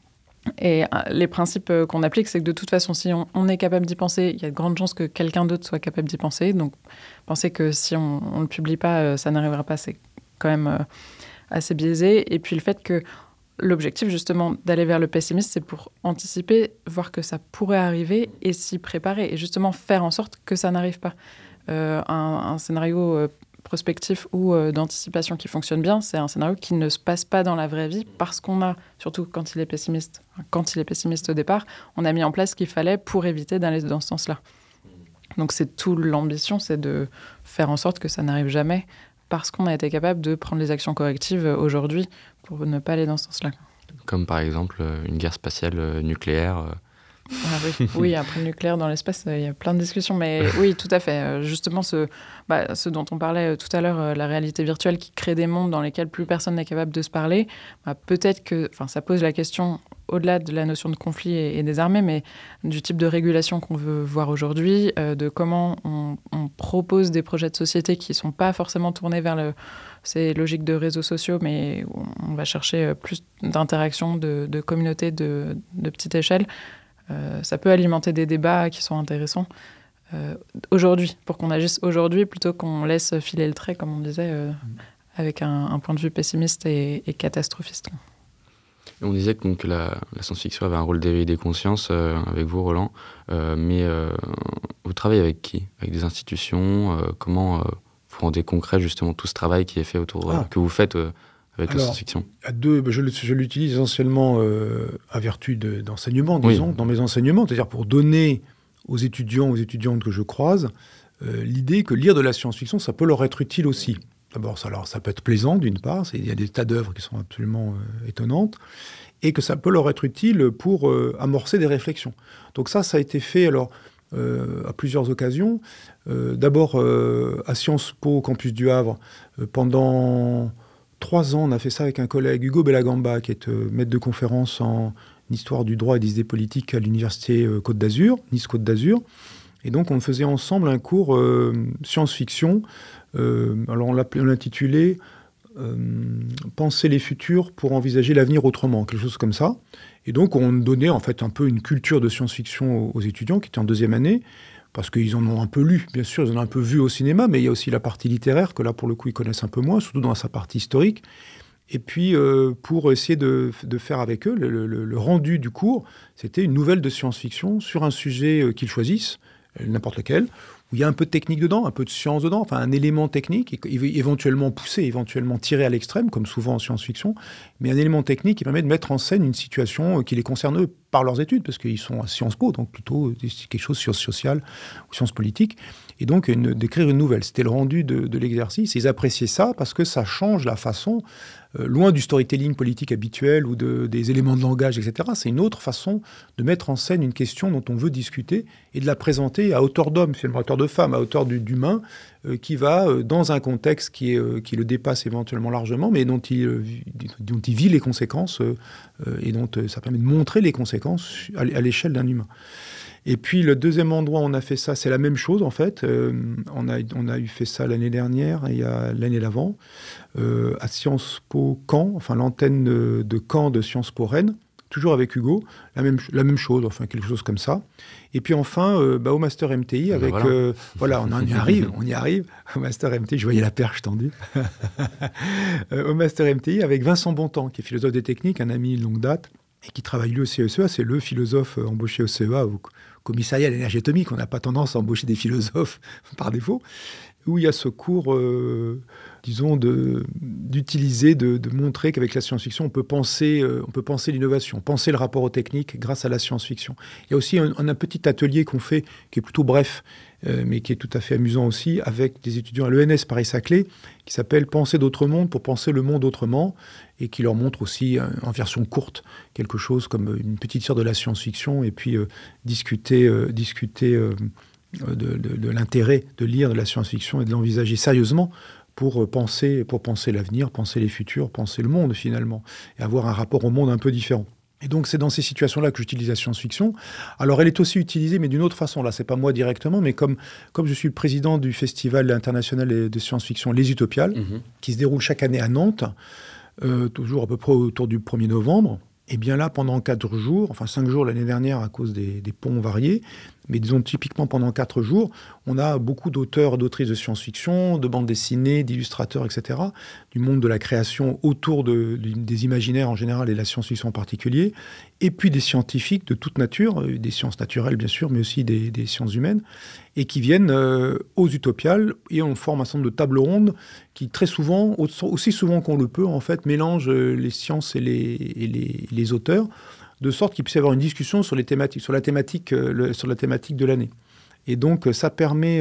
Et les principes qu'on applique, c'est que de toute façon, si on est capable d'y penser, il y a de grandes chances que quelqu'un d'autre soit capable d'y penser. Donc, penser que si on ne le publie pas, ça n'arrivera pas, c'est quand même assez biaisé. Et puis le fait que l'objectif, justement, d'aller vers le pessimisme, c'est pour anticiper, voir que ça pourrait arriver et s'y préparer. Et justement, faire en sorte que ça n'arrive pas. Un scénario prospectif ou d'anticipation qui fonctionne bien, c'est un scénario qui ne se passe pas dans la vraie vie parce qu'on a, surtout quand il est pessimiste au départ, on a mis en place ce qu'il fallait pour éviter d'aller dans ce sens-là. Donc c'est toute l'ambition, c'est de faire en sorte que ça n'arrive jamais parce qu'on a été capable de prendre les actions correctives aujourd'hui pour ne pas aller dans ce sens-là. Comme par exemple une guerre spatiale nucléaire. Oui, après le nucléaire dans l'espace, il y a plein de discussions, mais oui, tout à fait. Justement, ce dont on parlait tout à l'heure, la réalité virtuelle qui crée des mondes dans lesquels plus personne n'est capable de se parler, peut-être que ça pose la question, au-delà de la notion de conflit et des armées, mais du type de régulation qu'on veut voir aujourd'hui, de comment on propose des projets de société qui ne sont pas forcément tournés vers ces logiques de réseaux sociaux, mais on va chercher plus d'interaction, de communautés de petite échelle. Ça peut alimenter des débats qui sont intéressants aujourd'hui, pour qu'on agisse aujourd'hui plutôt qu'on laisse filer le trait, comme on disait, avec un point de vue pessimiste et catastrophiste. Et on disait que la science-fiction avait un rôle d'éveil des consciences avec vous, Roland, mais vous travaillez avec qui ? Avec des institutions comment vous rendez concret justement tout ce travail qui est fait autour, que vous faites avec la science-fiction ? Je l'utilise essentiellement à vertu d'enseignement, disons, dans mes enseignements, c'est-à-dire pour donner aux étudiants, aux étudiantes que je croise, l'idée que lire de la science-fiction, ça peut leur être utile aussi. D'abord, ça peut être plaisant, d'une part, il y a des tas d'œuvres qui sont absolument étonnantes, et que ça peut leur être utile pour amorcer des réflexions. Donc ça a été fait à plusieurs occasions. D'abord, à Sciences Po, campus du Havre, pendant 3 ans, on a fait ça avec un collègue, Hugo Bellagamba, qui est maître de conférence en une histoire du droit et des idées politiques à l'université Côte d'Azur, Nice-Côte d'Azur. Et donc, on faisait ensemble un cours science-fiction. Alors, on l'intitulait Penser les futurs pour envisager l'avenir autrement, quelque chose comme ça. Et donc, on donnait en fait un peu une culture de science-fiction aux étudiants qui étaient en 2e année, parce qu'ils en ont un peu lu, bien sûr, ils en ont un peu vu au cinéma, mais il y a aussi la partie littéraire, que là, pour le coup, ils connaissent un peu moins, surtout dans sa partie historique. Et puis, pour essayer de faire avec eux, le rendu du cours, c'était une nouvelle de science-fiction sur un sujet qu'ils choisissent, n'importe lequel, où il y a un peu de technique dedans, un peu de science dedans, enfin un élément technique, éventuellement poussé, éventuellement tiré à l'extrême, comme souvent en science-fiction, mais un élément technique qui permet de mettre en scène une situation qui les concerne eux par leurs études, parce qu'ils sont à Sciences Po, donc plutôt quelque chose sur sciences sociales ou sciences politiques, et donc d'écrire une nouvelle. C'était le rendu de l'exercice. Ils appréciaient ça parce que ça change la façon, loin du storytelling politique habituel ou des éléments de langage, etc. C'est une autre façon de mettre en scène une question dont on veut discuter et de la présenter à hauteur d'homme, finalement, à hauteur de femme, à hauteur d'humain, qui va dans un contexte qui le dépasse éventuellement largement, mais dont il vit les conséquences et dont ça permet de montrer les conséquences à l'échelle d'un humain. Et puis le deuxième endroit où on a fait ça, c'est la même chose en fait. On a eu fait ça l'année dernière et l'année d'avant à Sciences Po Caen, enfin l'antenne de Caen de Sciences Po Rennes, toujours avec Hugo, la même chose, enfin quelque chose comme ça. Et puis enfin au Master MTI avec voilà, on y arrive au Master MTI. Je voyais la perche tendue. Au Master MTI avec Vincent Bontemps, qui est philosophe des techniques, un ami de longue date et qui travaille lui au CEA. C'est le philosophe embauché au CEA, au commissariat à l'énergie atomique. On n'a pas tendance à embaucher des philosophes par défaut. Où il y a ce cours, disons, d'utiliser, de montrer qu'avec la science-fiction, on peut penser l'innovation, penser le rapport aux techniques grâce à la science-fiction. Il y a aussi un petit atelier qu'on fait, qui est plutôt bref, mais qui est tout à fait amusant aussi, avec des étudiants à l'ENS Paris-Saclay, qui s'appelle « Penser d'autres mondes pour penser le monde autrement », et qui leur montre aussi, en version courte, quelque chose comme une petite sœur de la science-fiction, et puis discuter de l'intérêt de lire de la science-fiction et de l'envisager sérieusement pour penser l'avenir, penser les futurs, penser le monde finalement, et avoir un rapport au monde un peu différent. Et donc c'est dans ces situations-là que j'utilise la science-fiction. Alors elle est aussi utilisée, mais d'une autre façon. Là, c'est pas moi directement, mais comme je suis le président du Festival international de science-fiction Les Utopiales, qui se déroule chaque année à Nantes, toujours à peu près autour du 1er novembre, et bien là, pendant 4 jours, enfin 5 jours l'année dernière à cause des ponts variés, mais disons typiquement pendant 4 jours, on a beaucoup d'auteurs et d'autrices de science-fiction, de bandes dessinées, d'illustrateurs, etc., du monde de la création autour des imaginaires en général et de la science-fiction en particulier, et puis des scientifiques de toute nature, des sciences naturelles bien sûr, mais aussi des sciences humaines, et qui viennent aux Utopiales, et on forme un certain nombre de tables rondes qui très souvent, aussi souvent qu'on le peut, en fait, mélangent les sciences et les auteurs, de sorte qu'il puisse y avoir une discussion sur la thématique de l'année. Et donc, ça permet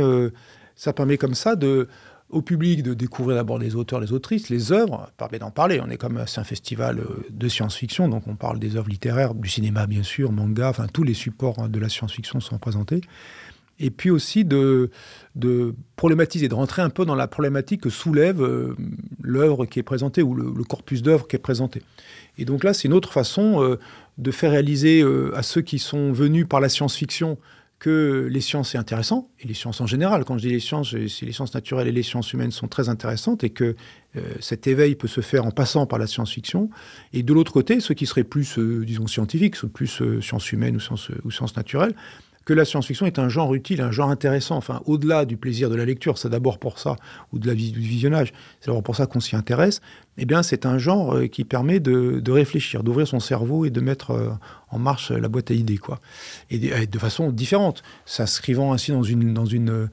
comme ça au public de découvrir d'abord les auteurs, les autrices, les œuvres, permet d'en parler. C'est un festival de science-fiction, donc on parle des œuvres littéraires, du cinéma bien sûr, manga, enfin tous les supports de la science-fiction sont présentés. Et puis aussi de problématiser, de rentrer un peu dans la problématique que soulève l'œuvre qui est présentée ou le corpus d'œuvres qui est présenté. Et donc là, c'est une autre façon de faire réaliser à ceux qui sont venus par la science-fiction que les sciences c'est intéressant, et les sciences en général. Quand je dis les sciences, c'est les sciences naturelles et les sciences humaines sont très intéressantes, et que cet éveil peut se faire en passant par la science-fiction. Et de l'autre côté, ceux qui seraient plus, disons, scientifiques, plus sciences humaines ou sciences naturelles, que la science-fiction est un genre utile, un genre intéressant. Enfin, au-delà du plaisir de la lecture, c'est d'abord pour ça, ou du visionnage, c'est d'abord pour ça qu'on s'y intéresse. Eh bien, c'est un genre qui permet de réfléchir, d'ouvrir son cerveau et de mettre en marche la boîte à idées, quoi. Et de façon différente, s'inscrivant ainsi dans une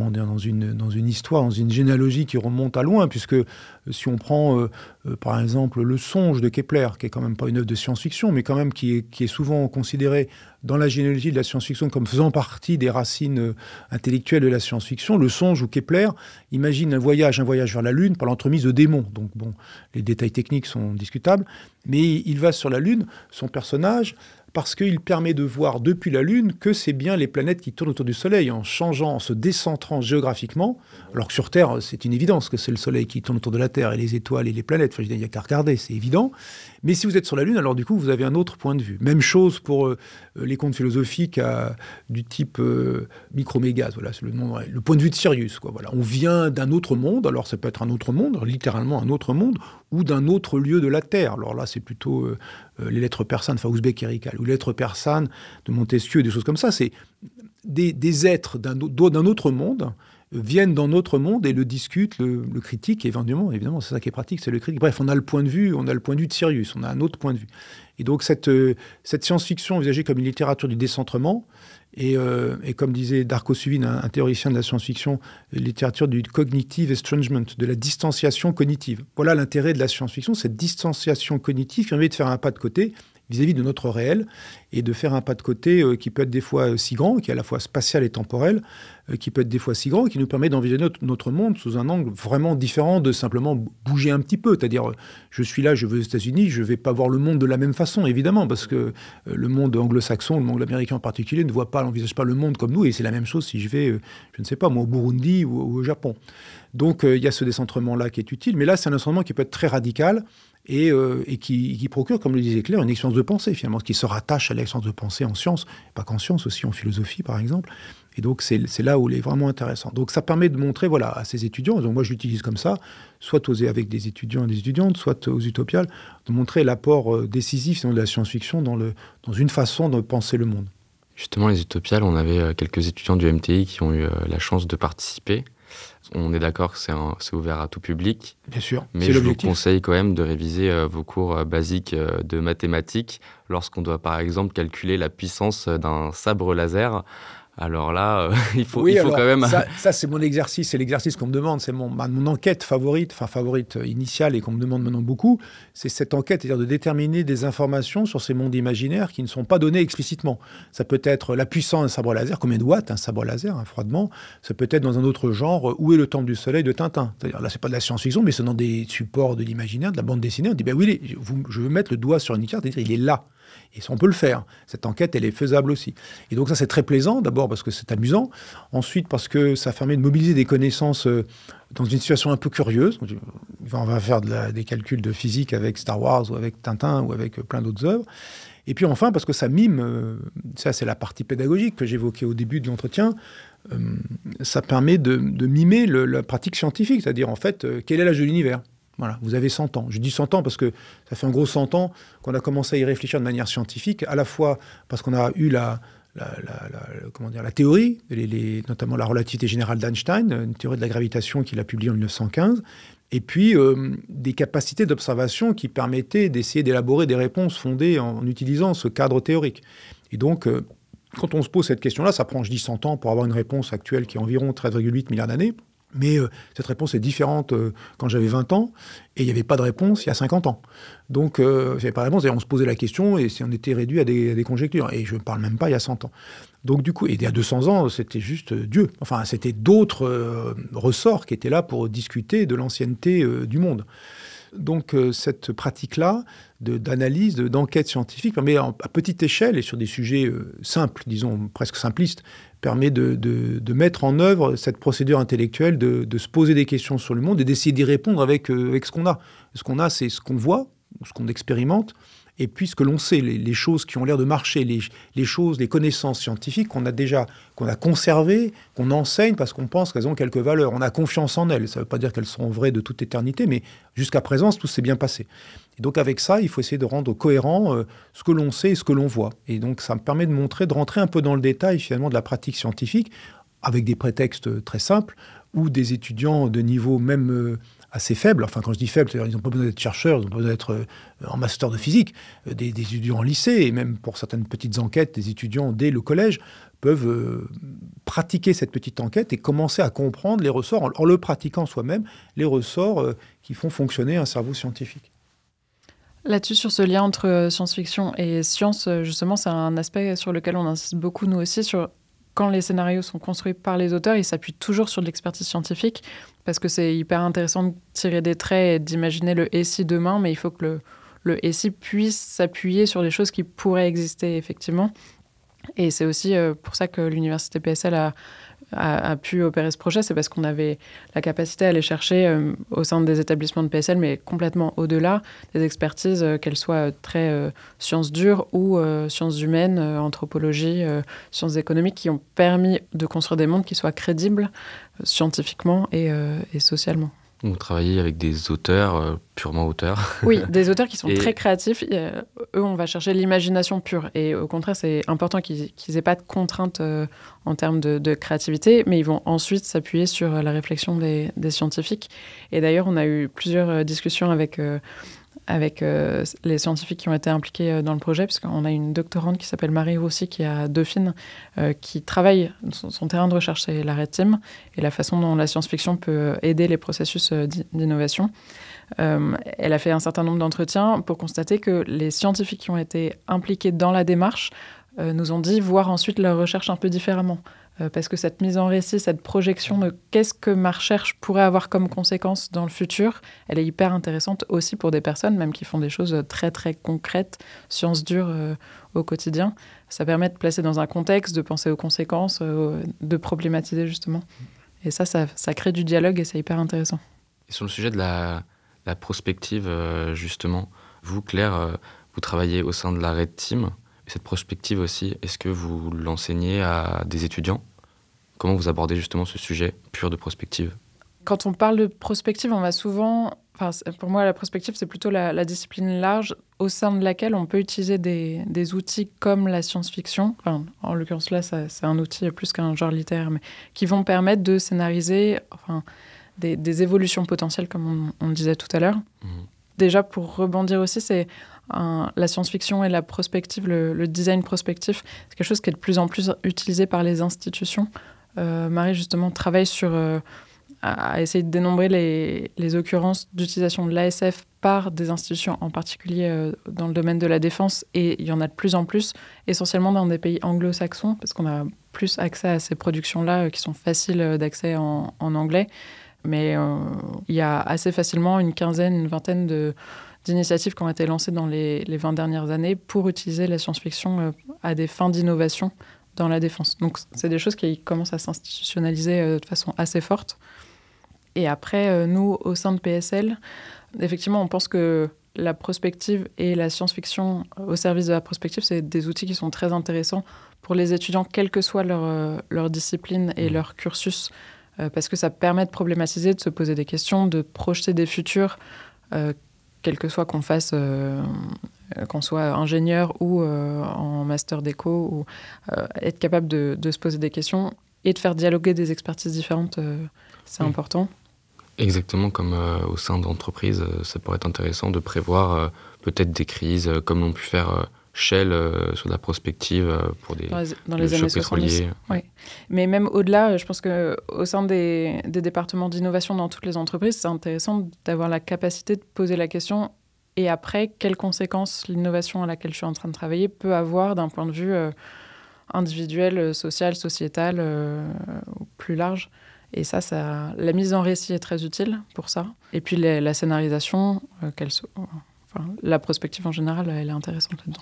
histoire, dans une généalogie qui remonte à loin, puisque si on prend, par exemple, Le Songe de Kepler, qui est quand même pas une œuvre de science-fiction, mais quand même qui est souvent considéré dans la généalogie de la science-fiction comme faisant partie des racines intellectuelles de la science-fiction, Le Songe où Kepler imagine un voyage vers la Lune par l'entremise de démons. Donc bon, les détails techniques sont discutables, mais il va sur la Lune, son personnage parce qu'il permet de voir depuis la Lune que c'est bien les planètes qui tournent autour du Soleil, en changeant, en se décentrant géographiquement, alors que sur Terre, c'est une évidence que c'est le Soleil qui tourne autour de la Terre, et les étoiles et les planètes, enfin, il n'y a qu'à regarder, c'est évident. Mais si vous êtes sur la Lune, alors du coup, vous avez un autre point de vue. Même chose pour les contes philosophiques du type Micromégas, voilà, c'est le point de vue de Sirius, quoi, voilà. On vient d'un autre monde, alors ça peut être un autre monde, littéralement un autre monde, ou d'un autre lieu de la Terre. Alors là, c'est plutôt les lettres persanes, enfin Ouzbek et Rikal, ou les lettres persanes de Montesquieu, des choses comme ça. C'est des êtres d'un autre monde viennent dans notre monde et le discutent, le critiquent, et évidemment, c'est ça qui est pratique, c'est le critique. Bref, on a le point de vue de Sirius, on a un autre point de vue. Et donc cette science-fiction envisagée comme une littérature du décentrement, et comme disait Darko Suvin, un théoricien de la science-fiction, littérature du cognitive estrangement, de la distanciation cognitive. Voilà l'intérêt de la science-fiction, cette distanciation cognitive qui permet de faire un pas de côté vis-à-vis de notre réel, et de faire un pas de côté qui peut être des fois si grand, qui est à la fois spatial et temporel, qui peut être des fois si grand, qui nous permet d'envisager notre monde sous un angle vraiment différent de simplement bouger un petit peu. C'est-à-dire, je suis là, je vais aux États-Unis, je ne vais pas voir le monde de la même façon, évidemment, parce que le monde anglo-saxon, le monde américain en particulier, n'envisage pas le monde comme nous, et c'est la même chose si je vais, je ne sais pas, moi, au Burundi ou au Japon. Donc, il y a ce décentrement-là qui est utile, mais là, c'est un instrument qui peut être très radical, et qui procure, comme le disait Claire, une expérience de pensée, finalement, qui se rattache à l'expérience de pensée en sciences, pas qu'en sciences, aussi en philosophie, par exemple. Et donc, c'est là où il est vraiment intéressant. Donc, ça permet de montrer, voilà, à ces étudiants, donc moi, je l'utilise comme ça, soit avec des étudiants et des étudiantes, soit aux Utopiales, de montrer l'apport décisif de la science-fiction dans une façon de penser le monde. Justement, les Utopiales, on avait quelques étudiants du MTI qui ont eu la chance de participer. On est d'accord que c'est ouvert à tout public. Bien sûr, mais je vous conseille quand même de réviser vos cours basiques de mathématiques lorsqu'on doit par exemple calculer la puissance d'un sabre laser. Alors là, il faut quand même... Ça, c'est mon exercice, c'est l'exercice qu'on me demande, c'est mon enquête favorite initiale et qu'on me demande maintenant beaucoup, c'est cette enquête, c'est-à-dire de déterminer des informations sur ces mondes imaginaires qui ne sont pas données explicitement. Ça peut être la puissance d'un sabre laser, combien de watts un sabre laser, froidement. Ça peut être dans un autre genre, où est le temple du soleil de Tintin. C'est-à-dire là, c'est pas de la science-fiction, mais c'est dans des supports de l'imaginaire, de la bande dessinée. On dit, oui, je veux mettre le doigt sur une carte et dire, il est là. Et ça, on peut le faire. Cette enquête, elle est faisable aussi. Et donc ça, c'est très plaisant, d'abord parce que c'est amusant. Ensuite, parce que ça permet de mobiliser des connaissances dans une situation un peu curieuse. On va faire des calculs de physique avec Star Wars ou avec Tintin ou avec plein d'autres œuvres. Et puis enfin, parce que ça mime, ça c'est la partie pédagogique que j'évoquais au début de l'entretien, ça permet de mimer la pratique scientifique. C'est-à-dire, en fait, quel est l'âge de l'univers ? Voilà, vous avez 100 ans. Je dis 100 ans parce que ça fait un gros 100 ans qu'on a commencé à y réfléchir de manière scientifique, à la fois parce qu'on a eu la théorie, notamment la relativité générale d'Einstein, une théorie de la gravitation qu'il a publiée en 1915, et puis des capacités d'observation qui permettaient d'essayer d'élaborer des réponses fondées en utilisant ce cadre théorique. Et donc, quand on se pose cette question-là, ça prend, je dis 100 ans pour avoir une réponse actuelle qui est environ 13,8 milliards d'années. Mais cette réponse est différente quand j'avais 20 ans, et il n'y avait pas de réponse il y a 50 ans. Donc, il n'y avait pas de réponse, et on se posait la question, et on était réduit à des conjectures. Et je ne parle même pas il y a 100 ans. Donc, du coup, et il y a 200 ans, c'était juste Dieu. Enfin, c'était d'autres ressorts qui étaient là pour discuter de l'ancienneté du monde. Donc, cette pratique-là d'analyse, d'enquête scientifique, permet à petite échelle, et sur des sujets simples, disons presque simplistes, permet de mettre en œuvre cette procédure intellectuelle, de se poser des questions sur le monde et d'essayer d'y répondre avec ce qu'on a. Ce qu'on a, c'est ce qu'on voit, ce qu'on expérimente, et puis ce que l'on sait, les choses qui ont l'air de marcher, les choses, les connaissances scientifiques qu'on a conservées, qu'on enseigne parce qu'on pense qu'elles ont quelques valeurs. On a confiance en elles. Ça ne veut pas dire qu'elles seront vraies de toute éternité, mais jusqu'à présent, tout s'est bien passé. Et donc avec ça, il faut essayer de rendre cohérent ce que l'on sait et ce que l'on voit. Et donc ça me permet de rentrer un peu dans le détail finalement de la pratique scientifique, avec des prétextes très simples, où des étudiants de niveau même assez faible, enfin quand je dis faible, c'est-à-dire ils n'ont pas besoin d'être chercheurs, ils n'ont pas besoin d'être en master de physique, des étudiants en lycée, et même pour certaines petites enquêtes, des étudiants dès le collège, peuvent pratiquer cette petite enquête et commencer à comprendre les ressorts, en le pratiquant soi-même, les ressorts qui font fonctionner un cerveau scientifique. Là-dessus, sur ce lien entre science-fiction et science, justement, c'est un aspect sur lequel on insiste beaucoup, nous aussi, sur quand les scénarios sont construits par les auteurs, ils s'appuient toujours sur de l'expertise scientifique, parce que c'est hyper intéressant de tirer des traits et d'imaginer le « et si demain », mais il faut que le SI puisse s'appuyer sur des choses qui pourraient exister effectivement. Et c'est aussi pour ça que l'université PSL a pu opérer ce projet, c'est parce qu'on avait la capacité à aller chercher au sein des établissements de PSL, mais complètement au-delà, des expertises, qu'elles soient très sciences dures ou sciences humaines, anthropologie, sciences économiques, qui ont permis de construire des mondes qui soient crédibles scientifiquement et socialement. Vous travaillez avec des auteurs, purement auteurs. Oui, des auteurs qui sont très créatifs. Eux, on va chercher l'imagination pure. Et au contraire, c'est important qu'ils n'aient pas de contraintes en termes de créativité, mais ils vont ensuite s'appuyer sur la réflexion des scientifiques. Et d'ailleurs, on a eu plusieurs discussions avec les scientifiques qui ont été impliqués dans le projet, puisqu'on a une doctorante qui s'appelle Marie Roussy, qui est à Dauphine, qui travaille, son terrain de recherche, c'est la Red Team, et la façon dont la science-fiction peut aider les processus d'innovation. Elle a fait un certain nombre d'entretiens pour constater que les scientifiques qui ont été impliqués dans la démarche nous ont dit voir ensuite leur recherche un peu différemment. Parce que cette mise en récit, cette projection de qu'est-ce que ma recherche pourrait avoir comme conséquence dans le futur, elle est hyper intéressante aussi pour des personnes, même qui font des choses très, très concrètes, sciences dures au quotidien. Ça permet de placer dans un contexte, de penser aux conséquences, de problématiser justement. Et ça crée du dialogue et c'est hyper intéressant. Et sur le sujet de la prospective, justement, vous, Claire, vous travaillez au sein de la Red Team. Cette prospective aussi, est-ce que vous l'enseignez à des étudiants ? Comment vous abordez justement ce sujet pur de prospective ? Quand on parle de prospective, on va souvent... pour moi, la prospective, c'est plutôt la discipline large au sein de laquelle on peut utiliser des outils comme la science-fiction. En l'occurrence, là, c'est un outil plus qu'un genre littéraire, mais qui vont permettre de scénariser des évolutions potentielles, comme on le disait tout à l'heure. Mmh. Déjà, pour rebondir aussi, c'est... la science-fiction et la prospective, le design prospectif, c'est quelque chose qui est de plus en plus utilisé par les institutions. Marie, justement, travaille à essayer de dénombrer les occurrences d'utilisation de l'ASF par des institutions, en particulier dans le domaine de la défense. Et il y en a de plus en plus, essentiellement dans des pays anglo-saxons, parce qu'on a plus accès à ces productions-là qui sont faciles d'accès en anglais. Mais il y a assez facilement une vingtaine d'initiatives qui ont été lancées dans les 20 dernières années pour utiliser la science-fiction à des fins d'innovation dans la défense. Donc, c'est des choses qui commencent à s'institutionnaliser de façon assez forte. Et après, nous, au sein de PSL, effectivement, on pense que la prospective et la science-fiction au service de la prospective, c'est des outils qui sont très intéressants pour les étudiants, quelle que soit leur discipline et leur cursus, parce que ça permet de problématiser, de se poser des questions, de projeter des futurs, quel que soit qu'on fasse, qu'on soit ingénieur ou en master d'éco, ou être capable de se poser des questions et de faire dialoguer des expertises différentes, c'est important. Exactement, comme au sein d'entreprises, ça pourrait être intéressant de prévoir peut-être des crises, comme l'ont pu faire Shell sur la prospective pour dans les années 70. Oui. Mais même au-delà, je pense qu'au sein des départements d'innovation dans toutes les entreprises, c'est intéressant d'avoir la capacité de poser la question et après, quelles conséquences l'innovation à laquelle je suis en train de travailler peut avoir d'un point de vue individuel, social, sociétal, plus large. Et ça, la mise en récit est très utile pour ça. Et puis la scénarisation, la prospective en général, elle est intéressante là-dedans.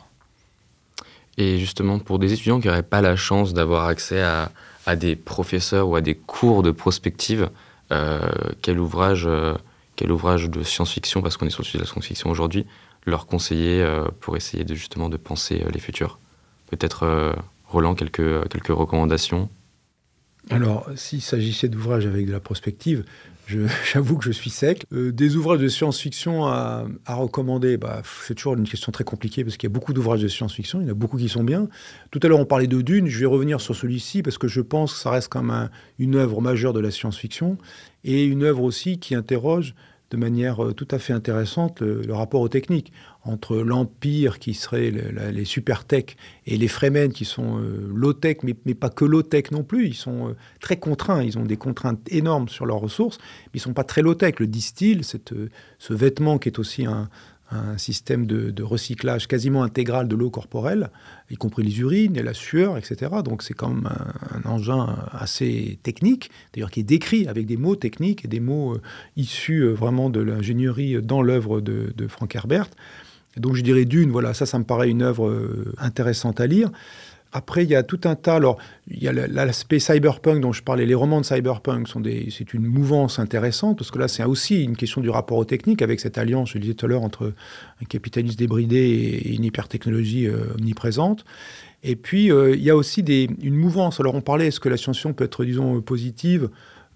Et justement, pour des étudiants qui n'auraient pas la chance d'avoir accès à des professeurs ou à des cours de prospective, quel ouvrage de science-fiction, parce qu'on est sur le sujet de la science-fiction aujourd'hui, leur conseiller pour essayer de penser les futurs ? Peut-être, Roland, quelques recommandations ? Alors, s'il s'agissait d'ouvrages avec de la prospective, j'avoue que je suis sec. Des ouvrages de science-fiction à recommander, c'est toujours une question très compliquée parce qu'il y a beaucoup d'ouvrages de science-fiction, il y en a beaucoup qui sont bien. Tout à l'heure, on parlait de Dune, je vais revenir sur celui-ci parce que je pense que ça reste comme une œuvre majeure de la science-fiction et une œuvre aussi qui interroge de manière tout à fait intéressante le rapport aux techniques. Entre l'Empire, qui serait les super-tech, et les Fremen, qui sont low-tech, mais pas que low-tech non plus. Ils sont très contraints, ils ont des contraintes énormes sur leurs ressources, mais ils ne sont pas très low-tech. Le distil, ce vêtement qui est aussi un système de recyclage quasiment intégral de l'eau corporelle, y compris les urines et la sueur, etc. Donc c'est quand même un engin assez technique, d'ailleurs qui est décrit avec des mots techniques et des mots issus vraiment de l'ingénierie dans l'œuvre de Frank Herbert. Et donc je dirais Dune, voilà, ça me paraît une œuvre intéressante à lire. Après, il y a tout un tas. Alors, il y a l'aspect cyberpunk dont je parlais. Les romans de cyberpunk c'est une mouvance intéressante, parce que là, c'est aussi une question du rapport aux techniques, avec cette alliance, je le disais tout à l'heure, entre un capitalisme débridé et une hypertechnologie omniprésente. Et puis, il y a aussi une mouvance. Alors, on parlait, est-ce que la science-fiction peut être, disons, positive,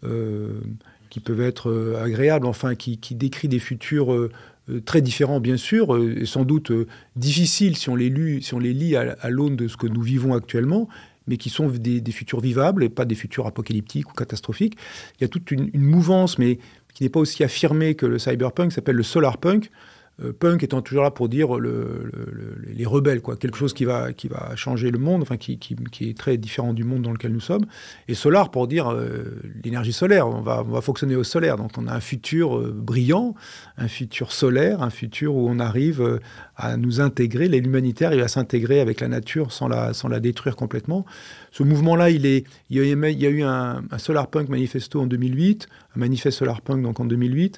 qui peuvent être agréables, enfin, qui décrit des futurs très différents, bien sûr, et sans doute difficiles si on les lit à l'aune de ce que nous vivons actuellement, mais qui sont des futurs vivables et pas des futurs apocalyptiques ou catastrophiques. Il y a toute une mouvance, mais qui n'est pas aussi affirmée que le cyberpunk, qui s'appelle le solarpunk. Punk étant toujours là pour dire les rebelles, quoi, quelque chose qui va changer le monde, enfin qui est très différent du monde dans lequel nous sommes. Et solar pour dire l'énergie solaire, on va fonctionner au solaire. Donc on a un futur brillant, un futur solaire, un futur où on arrive à nous intégrer, l'humanité arrive à s'intégrer avec la nature sans la détruire complètement. Ce mouvement-là, il y a eu un solarpunk manifesto en 2008, un manifeste solarpunk donc en 2008,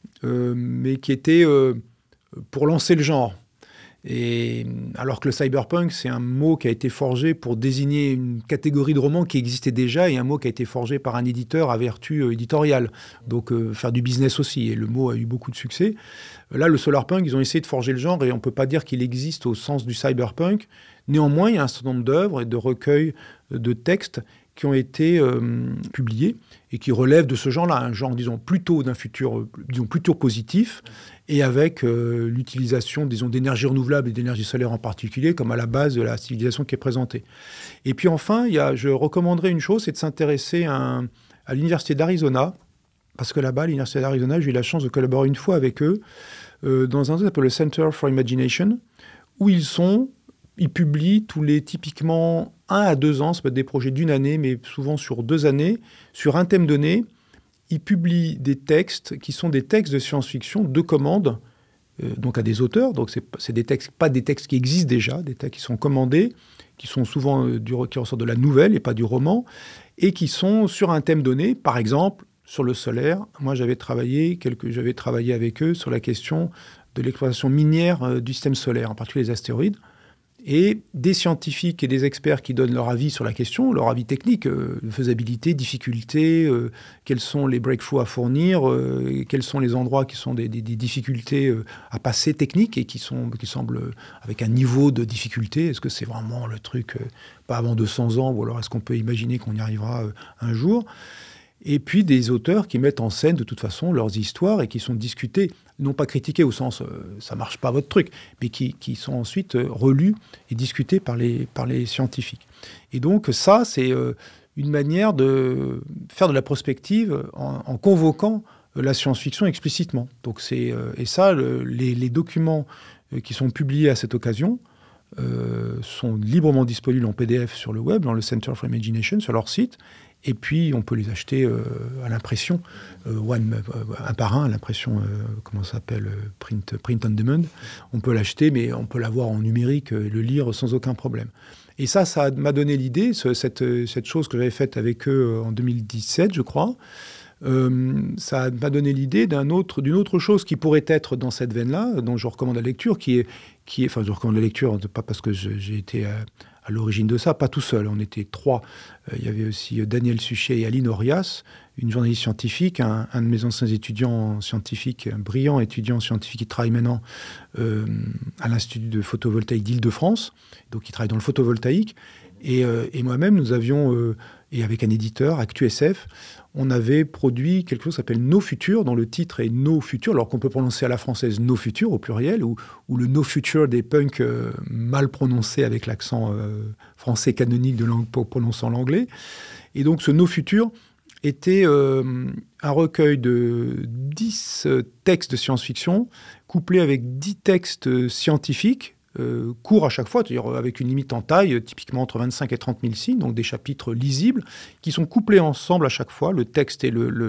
mais qui était pour lancer le genre. Et alors que le cyberpunk, c'est un mot qui a été forgé pour désigner une catégorie de romans qui existait déjà, et un mot qui a été forgé par un éditeur à vertu éditoriale. Donc faire du business aussi, et le mot a eu beaucoup de succès. Là, le solarpunk, ils ont essayé de forger le genre, et on ne peut pas dire qu'il existe au sens du cyberpunk. Néanmoins, il y a un certain nombre d'œuvres et de recueils de textes qui ont été publiés et qui relèvent de ce genre-là, un genre, disons, plutôt d'un futur, disons, plutôt positif, et avec l'utilisation, disons, d'énergie renouvelable et d'énergie solaire en particulier, comme à la base de la civilisation qui est présentée. Et puis enfin, je recommanderais une chose, c'est de s'intéresser à l'Université d'Arizona, parce que là-bas, à l'Université d'Arizona, j'ai eu la chance de collaborer une fois avec eux, dans un truc qui s'appelle le Center for Imagination, où ils publient typiquement 1 à 2 ans, ça peut être des projets d'1 année, mais souvent sur 2 années, sur un thème donné. Ils publient des textes qui sont des textes de science-fiction de commande, donc à des auteurs. Donc c'est des textes, pas des textes qui existent déjà, des textes qui sont commandés, qui sont souvent qui ressortent de la nouvelle et pas du roman, et qui sont sur un thème donné. Par exemple, sur le solaire, moi j'avais travaillé avec eux sur la question de l'exploitation minière du système solaire, en particulier les astéroïdes. Et des scientifiques et des experts qui donnent leur avis sur la question, leur avis technique, faisabilité, difficulté, quels sont les breakthroughs à fournir, quels sont les endroits qui sont des difficultés à passer techniques et qui semblent avec un niveau de difficulté. Est-ce que c'est vraiment le truc pas avant 200 ans, ou alors est-ce qu'on peut imaginer qu'on y arrivera un jour ? Et puis des auteurs qui mettent en scène de toute façon leurs histoires et qui sont discutés, non pas critiqués au sens ça marche pas votre truc, mais qui sont ensuite relus et discutés par les scientifiques. Et donc ça, c'est une manière de faire de la prospective en convoquant la science-fiction explicitement. Donc et ça, les documents qui sont publiés à cette occasion sont librement disponibles en PDF sur le web, dans le Center for Imagination, sur leur site. Et puis, on peut les acheter à l'impression, un par un, à l'impression, comment ça s'appelle, print on demand. On peut l'acheter, mais on peut l'avoir en numérique, le lire sans aucun problème. Et ça m'a donné l'idée, cette chose que j'avais faite avec eux en 2017, je crois. Ça m'a donné l'idée d'une autre chose qui pourrait être dans cette veine-là, dont je recommande la lecture, enfin, je recommande la lecture, pas parce que j'ai été à l'origine de ça, pas tout seul. On était 3. Il y avait aussi Daniel Suchet et Aline Orias, une journaliste scientifique, un de mes anciens étudiants scientifiques, un brillant étudiant scientifique qui travaille maintenant à l'Institut de photovoltaïque d'Île-de-France, donc qui travaille dans le photovoltaïque. Et moi-même, nous avions, et avec un éditeur, ActuSF, on avait produit quelque chose qui s'appelle Nos Futurs, dont le titre est Nos Futurs, alors qu'on peut prononcer à la française Nos Futurs au pluriel, ou le No Future des punks mal prononcé avec l'accent français canonique prononçant l'anglais. Et donc ce Nos Futurs était un recueil de 10 textes de science-fiction, couplés avec 10 textes scientifiques, courts à chaque fois, c'est-à-dire avec une limite en taille, typiquement entre 25 et 30 000 signes, donc des chapitres lisibles, qui sont couplés ensemble à chaque fois, le texte et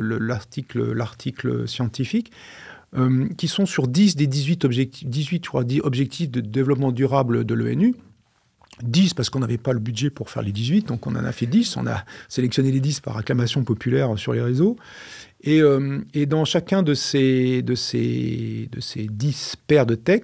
l'article scientifique, qui sont sur 10 des 18 objectifs de développement durable de l'ONU. 10 parce qu'on n'avait pas le budget pour faire les 18, donc on en a fait 10, on a sélectionné les 10 par acclamation populaire sur les réseaux. Et dans chacun de ces 10 paires de textes,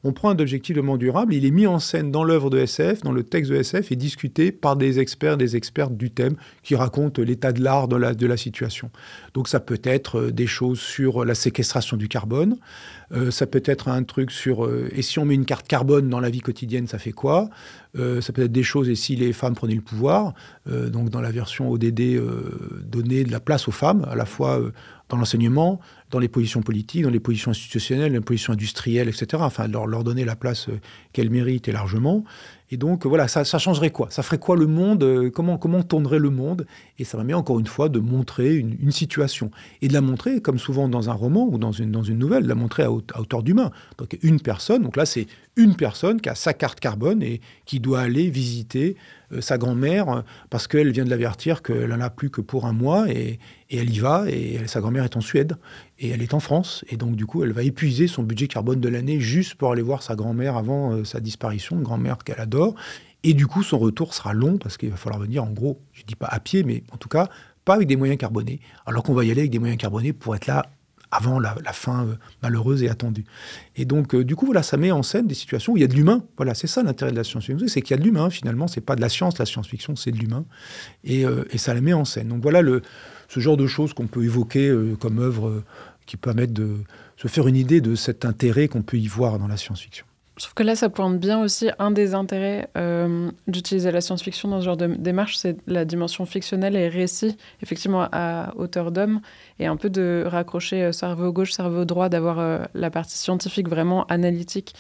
on prend un objectif de développement durable, il est mis en scène dans l'œuvre de SF, dans le texte de SF, et discuté par des experts du thème qui racontent l'état de l'art de la situation. Donc ça peut être des choses sur la séquestration du carbone, ça peut être un truc sur et si on met une carte carbone dans la vie quotidienne, ça fait quoi ? Ça peut être des choses et si les femmes prenaient le pouvoir, donc dans la version ODD, donner de la place aux femmes, à la fois dans l'enseignement, dans les positions politiques, dans les positions institutionnelles, dans les positions industrielles, etc. Enfin, leur donner la place qu'elles méritent et largement. Et donc, voilà, ça changerait quoi ? Ça ferait quoi le monde ? Comment tournerait le monde ? Et ça permet encore une fois de montrer une situation. Et de la montrer, comme souvent dans un roman ou dans une nouvelle, de la montrer à hauteur d'humain. Donc, une personne, donc là, c'est une personne qui a sa carte carbone et qui doit aller visiter sa grand-mère parce qu'elle vient de l'avertir qu'elle n'en a plus que pour un mois et elle y va et sa grand-mère est en Suède et elle est en France et donc du coup elle va épuiser son budget carbone de l'année juste pour aller voir sa grand-mère avant sa disparition, une grand-mère qu'elle adore et du coup son retour sera long parce qu'il va falloir venir en gros, je dis pas à pied mais en tout cas pas avec des moyens carbonés alors qu'on va y aller avec des moyens carbonés pour être là avant la fin malheureuse et attendue. Et donc, du coup, voilà, ça met en scène des situations où il y a de l'humain. Voilà, c'est ça l'intérêt de la science-fiction, c'est qu'il y a de l'humain, finalement. C'est pas de la science-fiction, c'est de l'humain. Et ça la met en scène. Donc voilà ce genre de choses qu'on peut évoquer comme œuvre qui permettent de se faire une idée de cet intérêt qu'on peut y voir dans la science-fiction. Je trouve que là, ça pointe bien aussi un des intérêts d'utiliser la science-fiction dans ce genre de démarche, c'est la dimension fictionnelle et récit, effectivement à hauteur d'homme, et un peu de raccrocher cerveau gauche, cerveau droit, d'avoir la partie scientifique vraiment analytique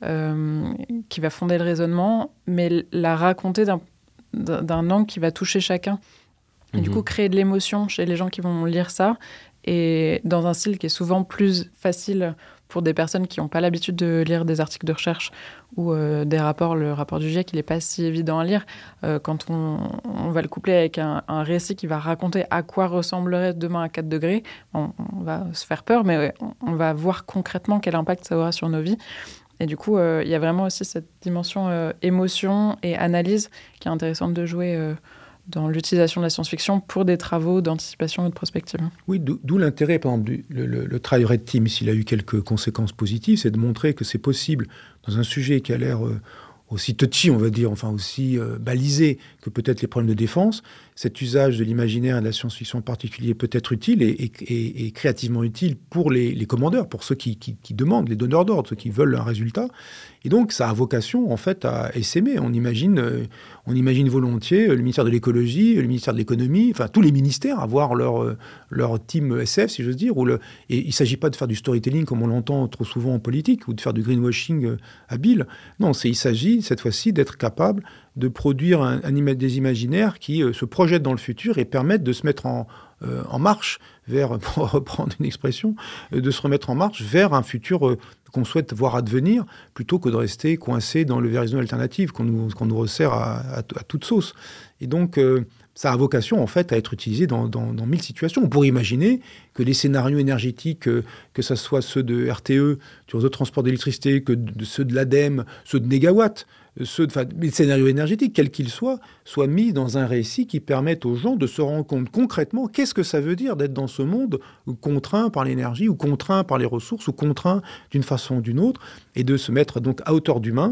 qui va fonder le raisonnement, mais la raconter d'un angle qui va toucher chacun. Et du coup, créer de l'émotion chez les gens qui vont lire ça, et dans un style qui est souvent plus facile pour des personnes qui n'ont pas l'habitude de lire des articles de recherche ou des rapports. Le rapport du GIEC, il n'est pas si évident à lire. Quand on va le coupler avec un récit qui va raconter à quoi ressemblerait demain à 4 degrés, on va se faire peur, mais on va voir concrètement quel impact ça aura sur nos vies. Et du coup, il y a vraiment aussi cette dimension émotion et analyse qui est intéressante de jouer dans l'utilisation de la science-fiction pour des travaux d'anticipation et de prospective. Oui, d'où l'intérêt, par exemple, le travail Red Team, s'il a eu quelques conséquences positives, c'est de montrer que c'est possible, dans un sujet qui a l'air aussi touchy, on va dire, enfin aussi balisé que peut-être les problèmes de défense, cet usage de l'imaginaire et de la science-fiction en particulier peut être utile et créativement utile pour les commandeurs, pour ceux qui demandent, les donneurs d'ordre, ceux qui veulent un résultat. Et donc, ça a vocation, en fait, à essaimer. On imagine volontiers le ministère de l'écologie, le ministère de l'économie, enfin, tous les ministères avoir leur team SF, si j'ose dire. Et il ne s'agit pas de faire du storytelling comme on l'entend trop souvent en politique ou de faire du greenwashing habile. Non, il s'agit, cette fois-ci, d'être capable de produire des imaginaires qui se projettent dans le futur et permettent de se mettre en marche vers, pour reprendre une expression, de se remettre en marche vers un futur qu'on souhaite voir advenir, plutôt que de rester coincé dans le version alternative qu'on nous resserre à toute sauce. Et donc, ça a vocation, en fait, à être utilisé dans 1000 situations. On pourrait imaginer que les scénarios énergétiques, que ce soit ceux de RTE, sur le transport d'électricité, que ceux de l'ADEME, ceux de Négawatt, les scénarios énergétiques, quels qu'ils soient mis dans un récit qui permette aux gens de se rendre compte concrètement qu'est-ce que ça veut dire d'être dans ce monde contraint par l'énergie ou contraint par les ressources ou contraint d'une façon ou d'une autre et de se mettre donc à hauteur d'humain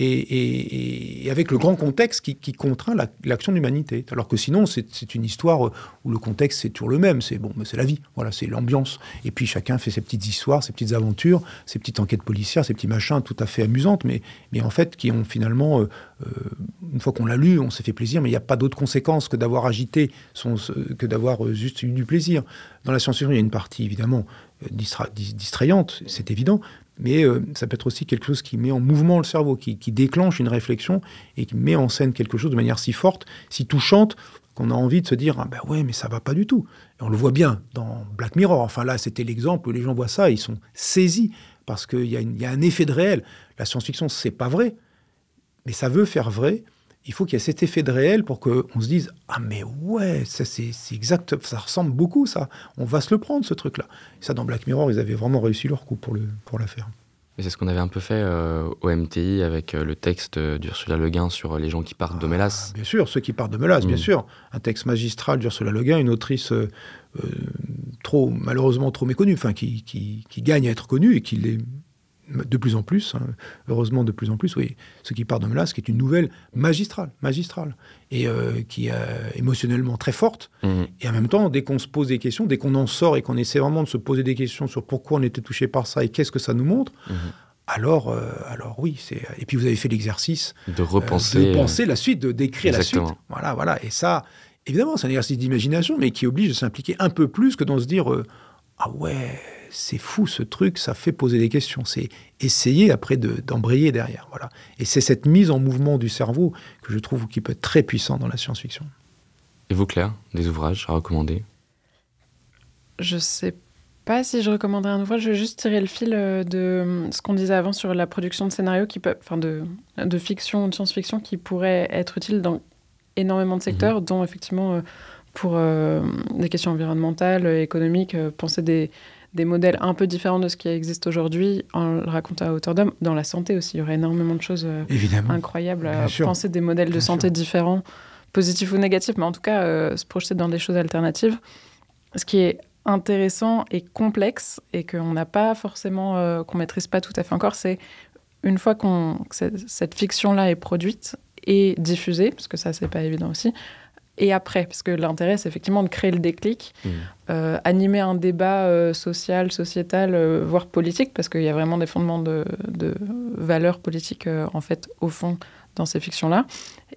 et avec le grand contexte qui contraint l'action de l'humanité. Alors que sinon, c'est une histoire où le contexte, c'est toujours le même. C'est la vie, voilà, c'est l'ambiance. Et puis chacun fait ses petites histoires, ses petites aventures, ses petites enquêtes policières, ses petits machins tout à fait amusantes, mais en fait, qui ont finalement, une fois qu'on l'a lu, on s'est fait plaisir, mais il n'y a pas d'autres conséquences que d'avoir agité, que d'avoir juste eu du plaisir. Dans la science-fiction, il y a une partie, évidemment, distrayante, c'est évident, mais ça peut être aussi quelque chose qui met en mouvement le cerveau, qui déclenche une réflexion et qui met en scène quelque chose de manière si forte, si touchante, qu'on a envie de se dire « Ah ben ouais, mais ça va pas du tout ». Et on le voit bien dans Black Mirror. Enfin là, c'était l'exemple où les gens voient ça, ils sont saisis parce qu'il y a un effet de réel. La science-fiction, c'est pas vrai, mais ça veut faire vrai. Il faut qu'il y ait cet effet de réel pour qu'on se dise « Ah mais ouais, ça c'est exact, ça ressemble beaucoup ça, on va se le prendre ce truc-là ». Ça, dans Black Mirror, ils avaient vraiment réussi leur coup pour la faire. Et c'est ce qu'on avait un peu fait au MTI avec le texte d'Ursula Le Guin sur les gens qui partent de Mélas. Bien sûr, ceux qui partent de Mélas, bien sûr. Un texte magistral d'Ursula Le Guin, une autrice malheureusement trop méconnue, enfin qui gagne à être connue et qui l'est de plus en plus, hein, heureusement de plus en plus, oui, ceux qui partent de là, ce qui est une nouvelle magistrale, et qui est émotionnellement très forte. Et en même temps, dès qu'on se pose des questions, dès qu'on en sort et qu'on essaie vraiment de se poser des questions sur pourquoi on était touché par ça et qu'est-ce que ça nous montre, alors oui, et puis vous avez fait l'exercice de repenser la suite, d'écrire la suite. Exactement. Voilà. Et ça, évidemment, c'est un exercice d'imagination, mais qui oblige à s'impliquer un peu plus que dans se dire ah ouais, c'est fou ce truc, ça fait poser des questions. C'est essayer après d'embrayer derrière. Voilà. Et c'est cette mise en mouvement du cerveau que je trouve qui peut être très puissant dans la science-fiction. Et vous, Claire, des ouvrages à recommander? Je sais pas si je recommanderais un ouvrage. Je vais juste tirer le fil de ce qu'on disait avant sur la production de scénarios, de fiction ou de science-fiction, qui pourrait être utile dans énormément de secteurs, dont effectivement, pour des questions environnementales, économiques, penser des modèles un peu différents de ce qui existe aujourd'hui, en le racontant à hauteur d'homme. Dans la santé aussi, il y aurait énormément de choses incroyables à penser des modèles de santé différents, positifs ou négatifs, mais en tout cas, se projeter dans des choses alternatives. Ce qui est intéressant et complexe, et qu'on n'a pas forcément, qu'on maîtrise pas tout à fait encore, c'est une fois que cette fiction-là est produite et diffusée, parce que ça, c'est pas évident aussi, et après, parce que l'intérêt, c'est effectivement de créer le déclic, animer un débat social, sociétal, voire politique, parce qu'il y a vraiment des fondements de valeurs politiques, en fait, au fond, dans ces fictions-là,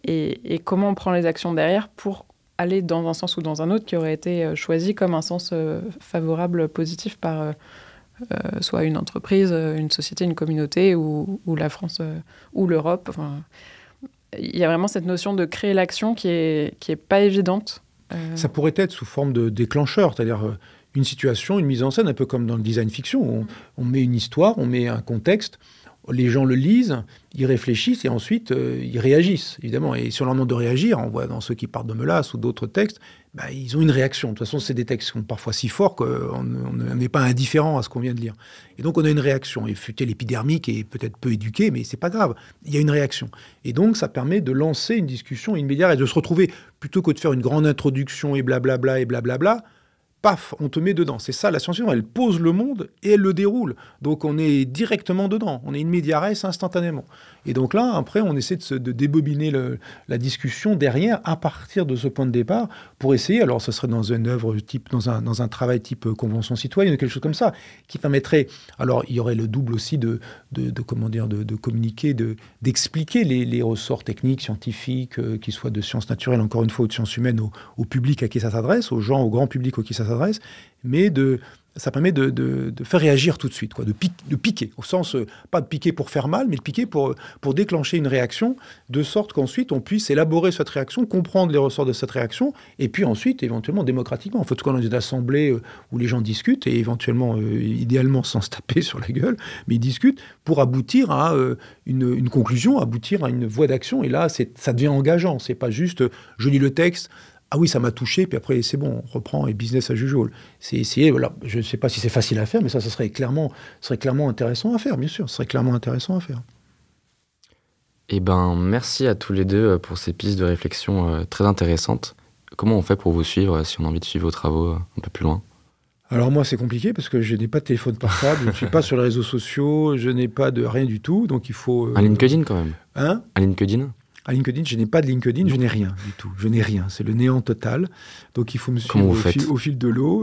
et comment on prend les actions derrière pour aller dans un sens ou dans un autre qui aurait été choisi comme un sens favorable, positif par soit une entreprise, une société, une communauté, ou la France, ou l'Europe. Enfin, il y a vraiment cette notion de créer l'action qui est pas évidente. Ça pourrait être sous forme de déclencheur, c'est-à-dire une situation, une mise en scène, un peu comme dans le design fiction. On met une histoire, on met un contexte, les gens le lisent, ils réfléchissent et ensuite ils réagissent, évidemment. Et sur leur demande de réagir, on voit dans ceux qui partent de Melas ou d'autres textes, ils ont une réaction. De toute façon, c'est des textes qui sont parfois si forts qu'on n'est pas indifférent à ce qu'on vient de lire. Et donc, on a une réaction. Et fut-elle épidermique et peut-être peu éduquée, mais c'est pas grave. Il y a une réaction. Et donc, ça permet de lancer une discussion immédiate et de se retrouver, plutôt que de faire une grande introduction et blablabla, paf, on te met dedans. C'est ça, la science-fiction, elle pose le monde et elle le déroule. Donc, on est directement dedans. On est in media res instantanément. Et donc là, après, on essaie de débobiner la discussion derrière à partir de ce point de départ pour essayer, alors ce serait dans une œuvre type, dans un travail type convention citoyenne, quelque chose comme ça, qui permettrait, alors il y aurait le double aussi de communiquer, d'expliquer les ressorts techniques, scientifiques, qu'ils soient de sciences naturelles, encore une fois, ou de sciences humaines au public à qui ça s'adresse, aux gens, au grand public à qui ça s'adresse, mais ça permet de faire réagir tout de suite, quoi, de piquer, au sens, pas de piquer pour faire mal, mais de piquer pour déclencher une réaction, de sorte qu'ensuite on puisse élaborer cette réaction, comprendre les ressorts de cette réaction, et puis ensuite, éventuellement, démocratiquement. En fait, dans une assemblée où les gens discutent, et éventuellement, idéalement, sans se taper sur la gueule, mais ils discutent pour aboutir à une conclusion, aboutir à une voie d'action, et là, ça devient engageant. C'est pas juste, je lis le texte, ah oui, ça m'a touché, puis après, c'est bon, on reprend et business as usual. C'est essayer, voilà, je ne sais pas si c'est facile à faire, mais ça serait clairement intéressant à faire, bien sûr, ce serait clairement intéressant à faire. Eh bien, merci à tous les deux pour ces pistes de réflexion très intéressantes. Comment on fait pour vous suivre si on a envie de suivre vos travaux un peu plus loin ? Alors moi, c'est compliqué parce que je n'ai pas de téléphone portable, je ne suis pas sur les réseaux sociaux, je n'ai pas de rien du tout, donc il faut... Un LinkedIn quand même. Hein ? Un LinkedIn ? À LinkedIn, je n'ai pas de LinkedIn, je n'ai rien du tout. Je n'ai rien, c'est le néant total. Donc il faut me suivre au fil de l'eau.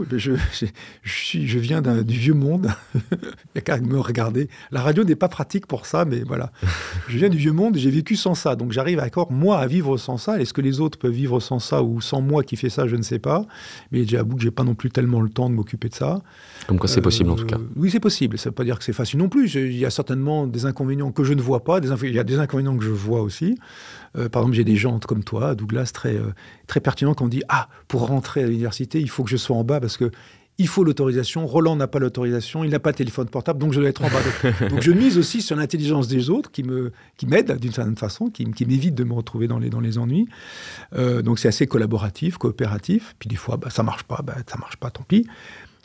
Je viens du vieux monde, il n'y a qu'à me regarder. La radio n'est pas pratique pour ça, mais voilà. Je viens du vieux monde et j'ai vécu sans ça. Donc j'arrive encore, moi, à vivre sans ça. Est-ce que les autres peuvent vivre sans ça ou sans moi qui fais ça, je ne sais pas. Mais j'avoue que je n'ai pas non plus tellement le temps de m'occuper de ça. Comme quoi c'est possible en tout cas. Oui, c'est possible. Ça ne veut pas dire que c'est facile non plus. Il y a certainement des inconvénients que je ne vois pas. Il y a des inconvénients que je vois aussi. Par exemple, j'ai des gens comme toi, Douglas, très pertinents, qui ont dit « Ah, pour rentrer à l'université, il faut que je sois en bas parce que il faut l'autorisation. Roland n'a pas l'autorisation, il n'a pas de téléphone portable, donc je dois être en bas. » Donc je mise aussi sur l'intelligence des autres qui m'aident d'une certaine façon, qui m'évite de me retrouver dans les ennuis. Donc c'est assez collaboratif, coopératif. Puis des fois, ça marche pas, tant pis.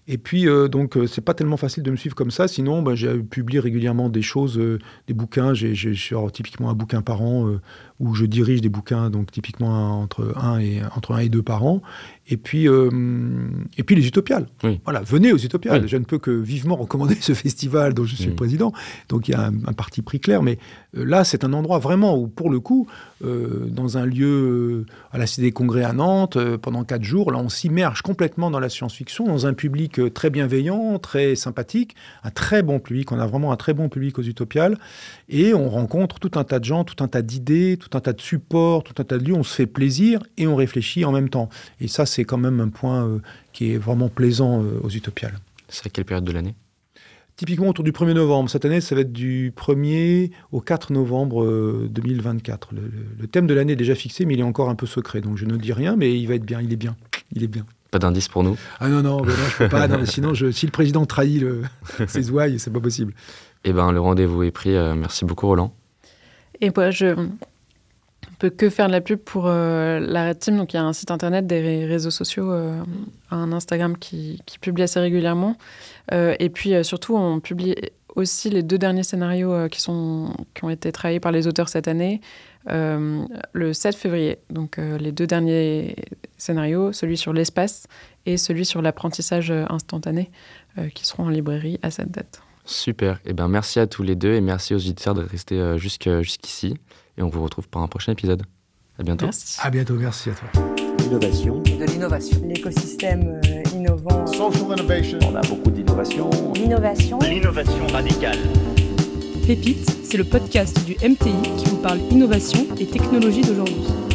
Et puis, donc, c'est pas tellement facile de me suivre comme ça. Sinon, j'ai publié régulièrement des choses, des bouquins. J'ai typiquement un bouquin par an où je dirige des bouquins, donc typiquement entre 1 et 2 par an. Et puis les Utopiales. Oui. Voilà, venez aux Utopiales. Oui. Je ne peux que vivement recommander ce festival dont je suis le président. Donc, il y a un parti pris clair. Mais là, c'est un endroit vraiment où, pour le coup, dans un lieu à la Cité des Congrès à Nantes, pendant 4 jours, là, on s'immerge complètement dans la science-fiction, dans un public très bienveillant, très sympathique, un très bon public. On a vraiment un très bon public aux Utopiales. Et on rencontre tout un tas de gens, tout un tas d'idées, tout un tas de supports, tout un tas de lieux. On se fait plaisir et on réfléchit en même temps. Et ça, c'est quand même un point qui est vraiment plaisant aux Utopiales. C'est à quelle période de l'année ? Typiquement autour du 1er novembre. Cette année, ça va être du 1er au 4 novembre 2024. Le thème de l'année est déjà fixé, mais il est encore un peu secret. Donc je ne dis rien, mais il va être bien, il est bien. Il est bien. Pas d'indice pour nous ? Ah non, je peux pas. Non, mais sinon, si le président trahit ses ouailles, c'est pas possible. Eh bien, le rendez-vous est pris. Merci beaucoup, Roland. Et moi, je ne peux que faire de la pub pour la Red Team. Donc, il y a un site internet, des réseaux sociaux, un Instagram qui publie assez régulièrement. Et puis, surtout, on publie aussi les 2 derniers scénarios qui ont été travaillés par les auteurs cette année, le 7 février. Donc, les 2 derniers scénarios, celui sur l'espace et celui sur l'apprentissage instantané, qui seront en librairie à cette date. Super. Eh ben, merci à tous les deux et merci aux auditeurs d'être restés jusqu'ici. Et on vous retrouve pour un prochain épisode. À bientôt. Merci. À bientôt, merci à toi. L'innovation. De l'innovation. L'écosystème innovant. Social innovation. On a beaucoup d'innovation. L'innovation. L'innovation radicale. Pépite, c'est le podcast du MTI qui vous parle innovation et technologie d'aujourd'hui.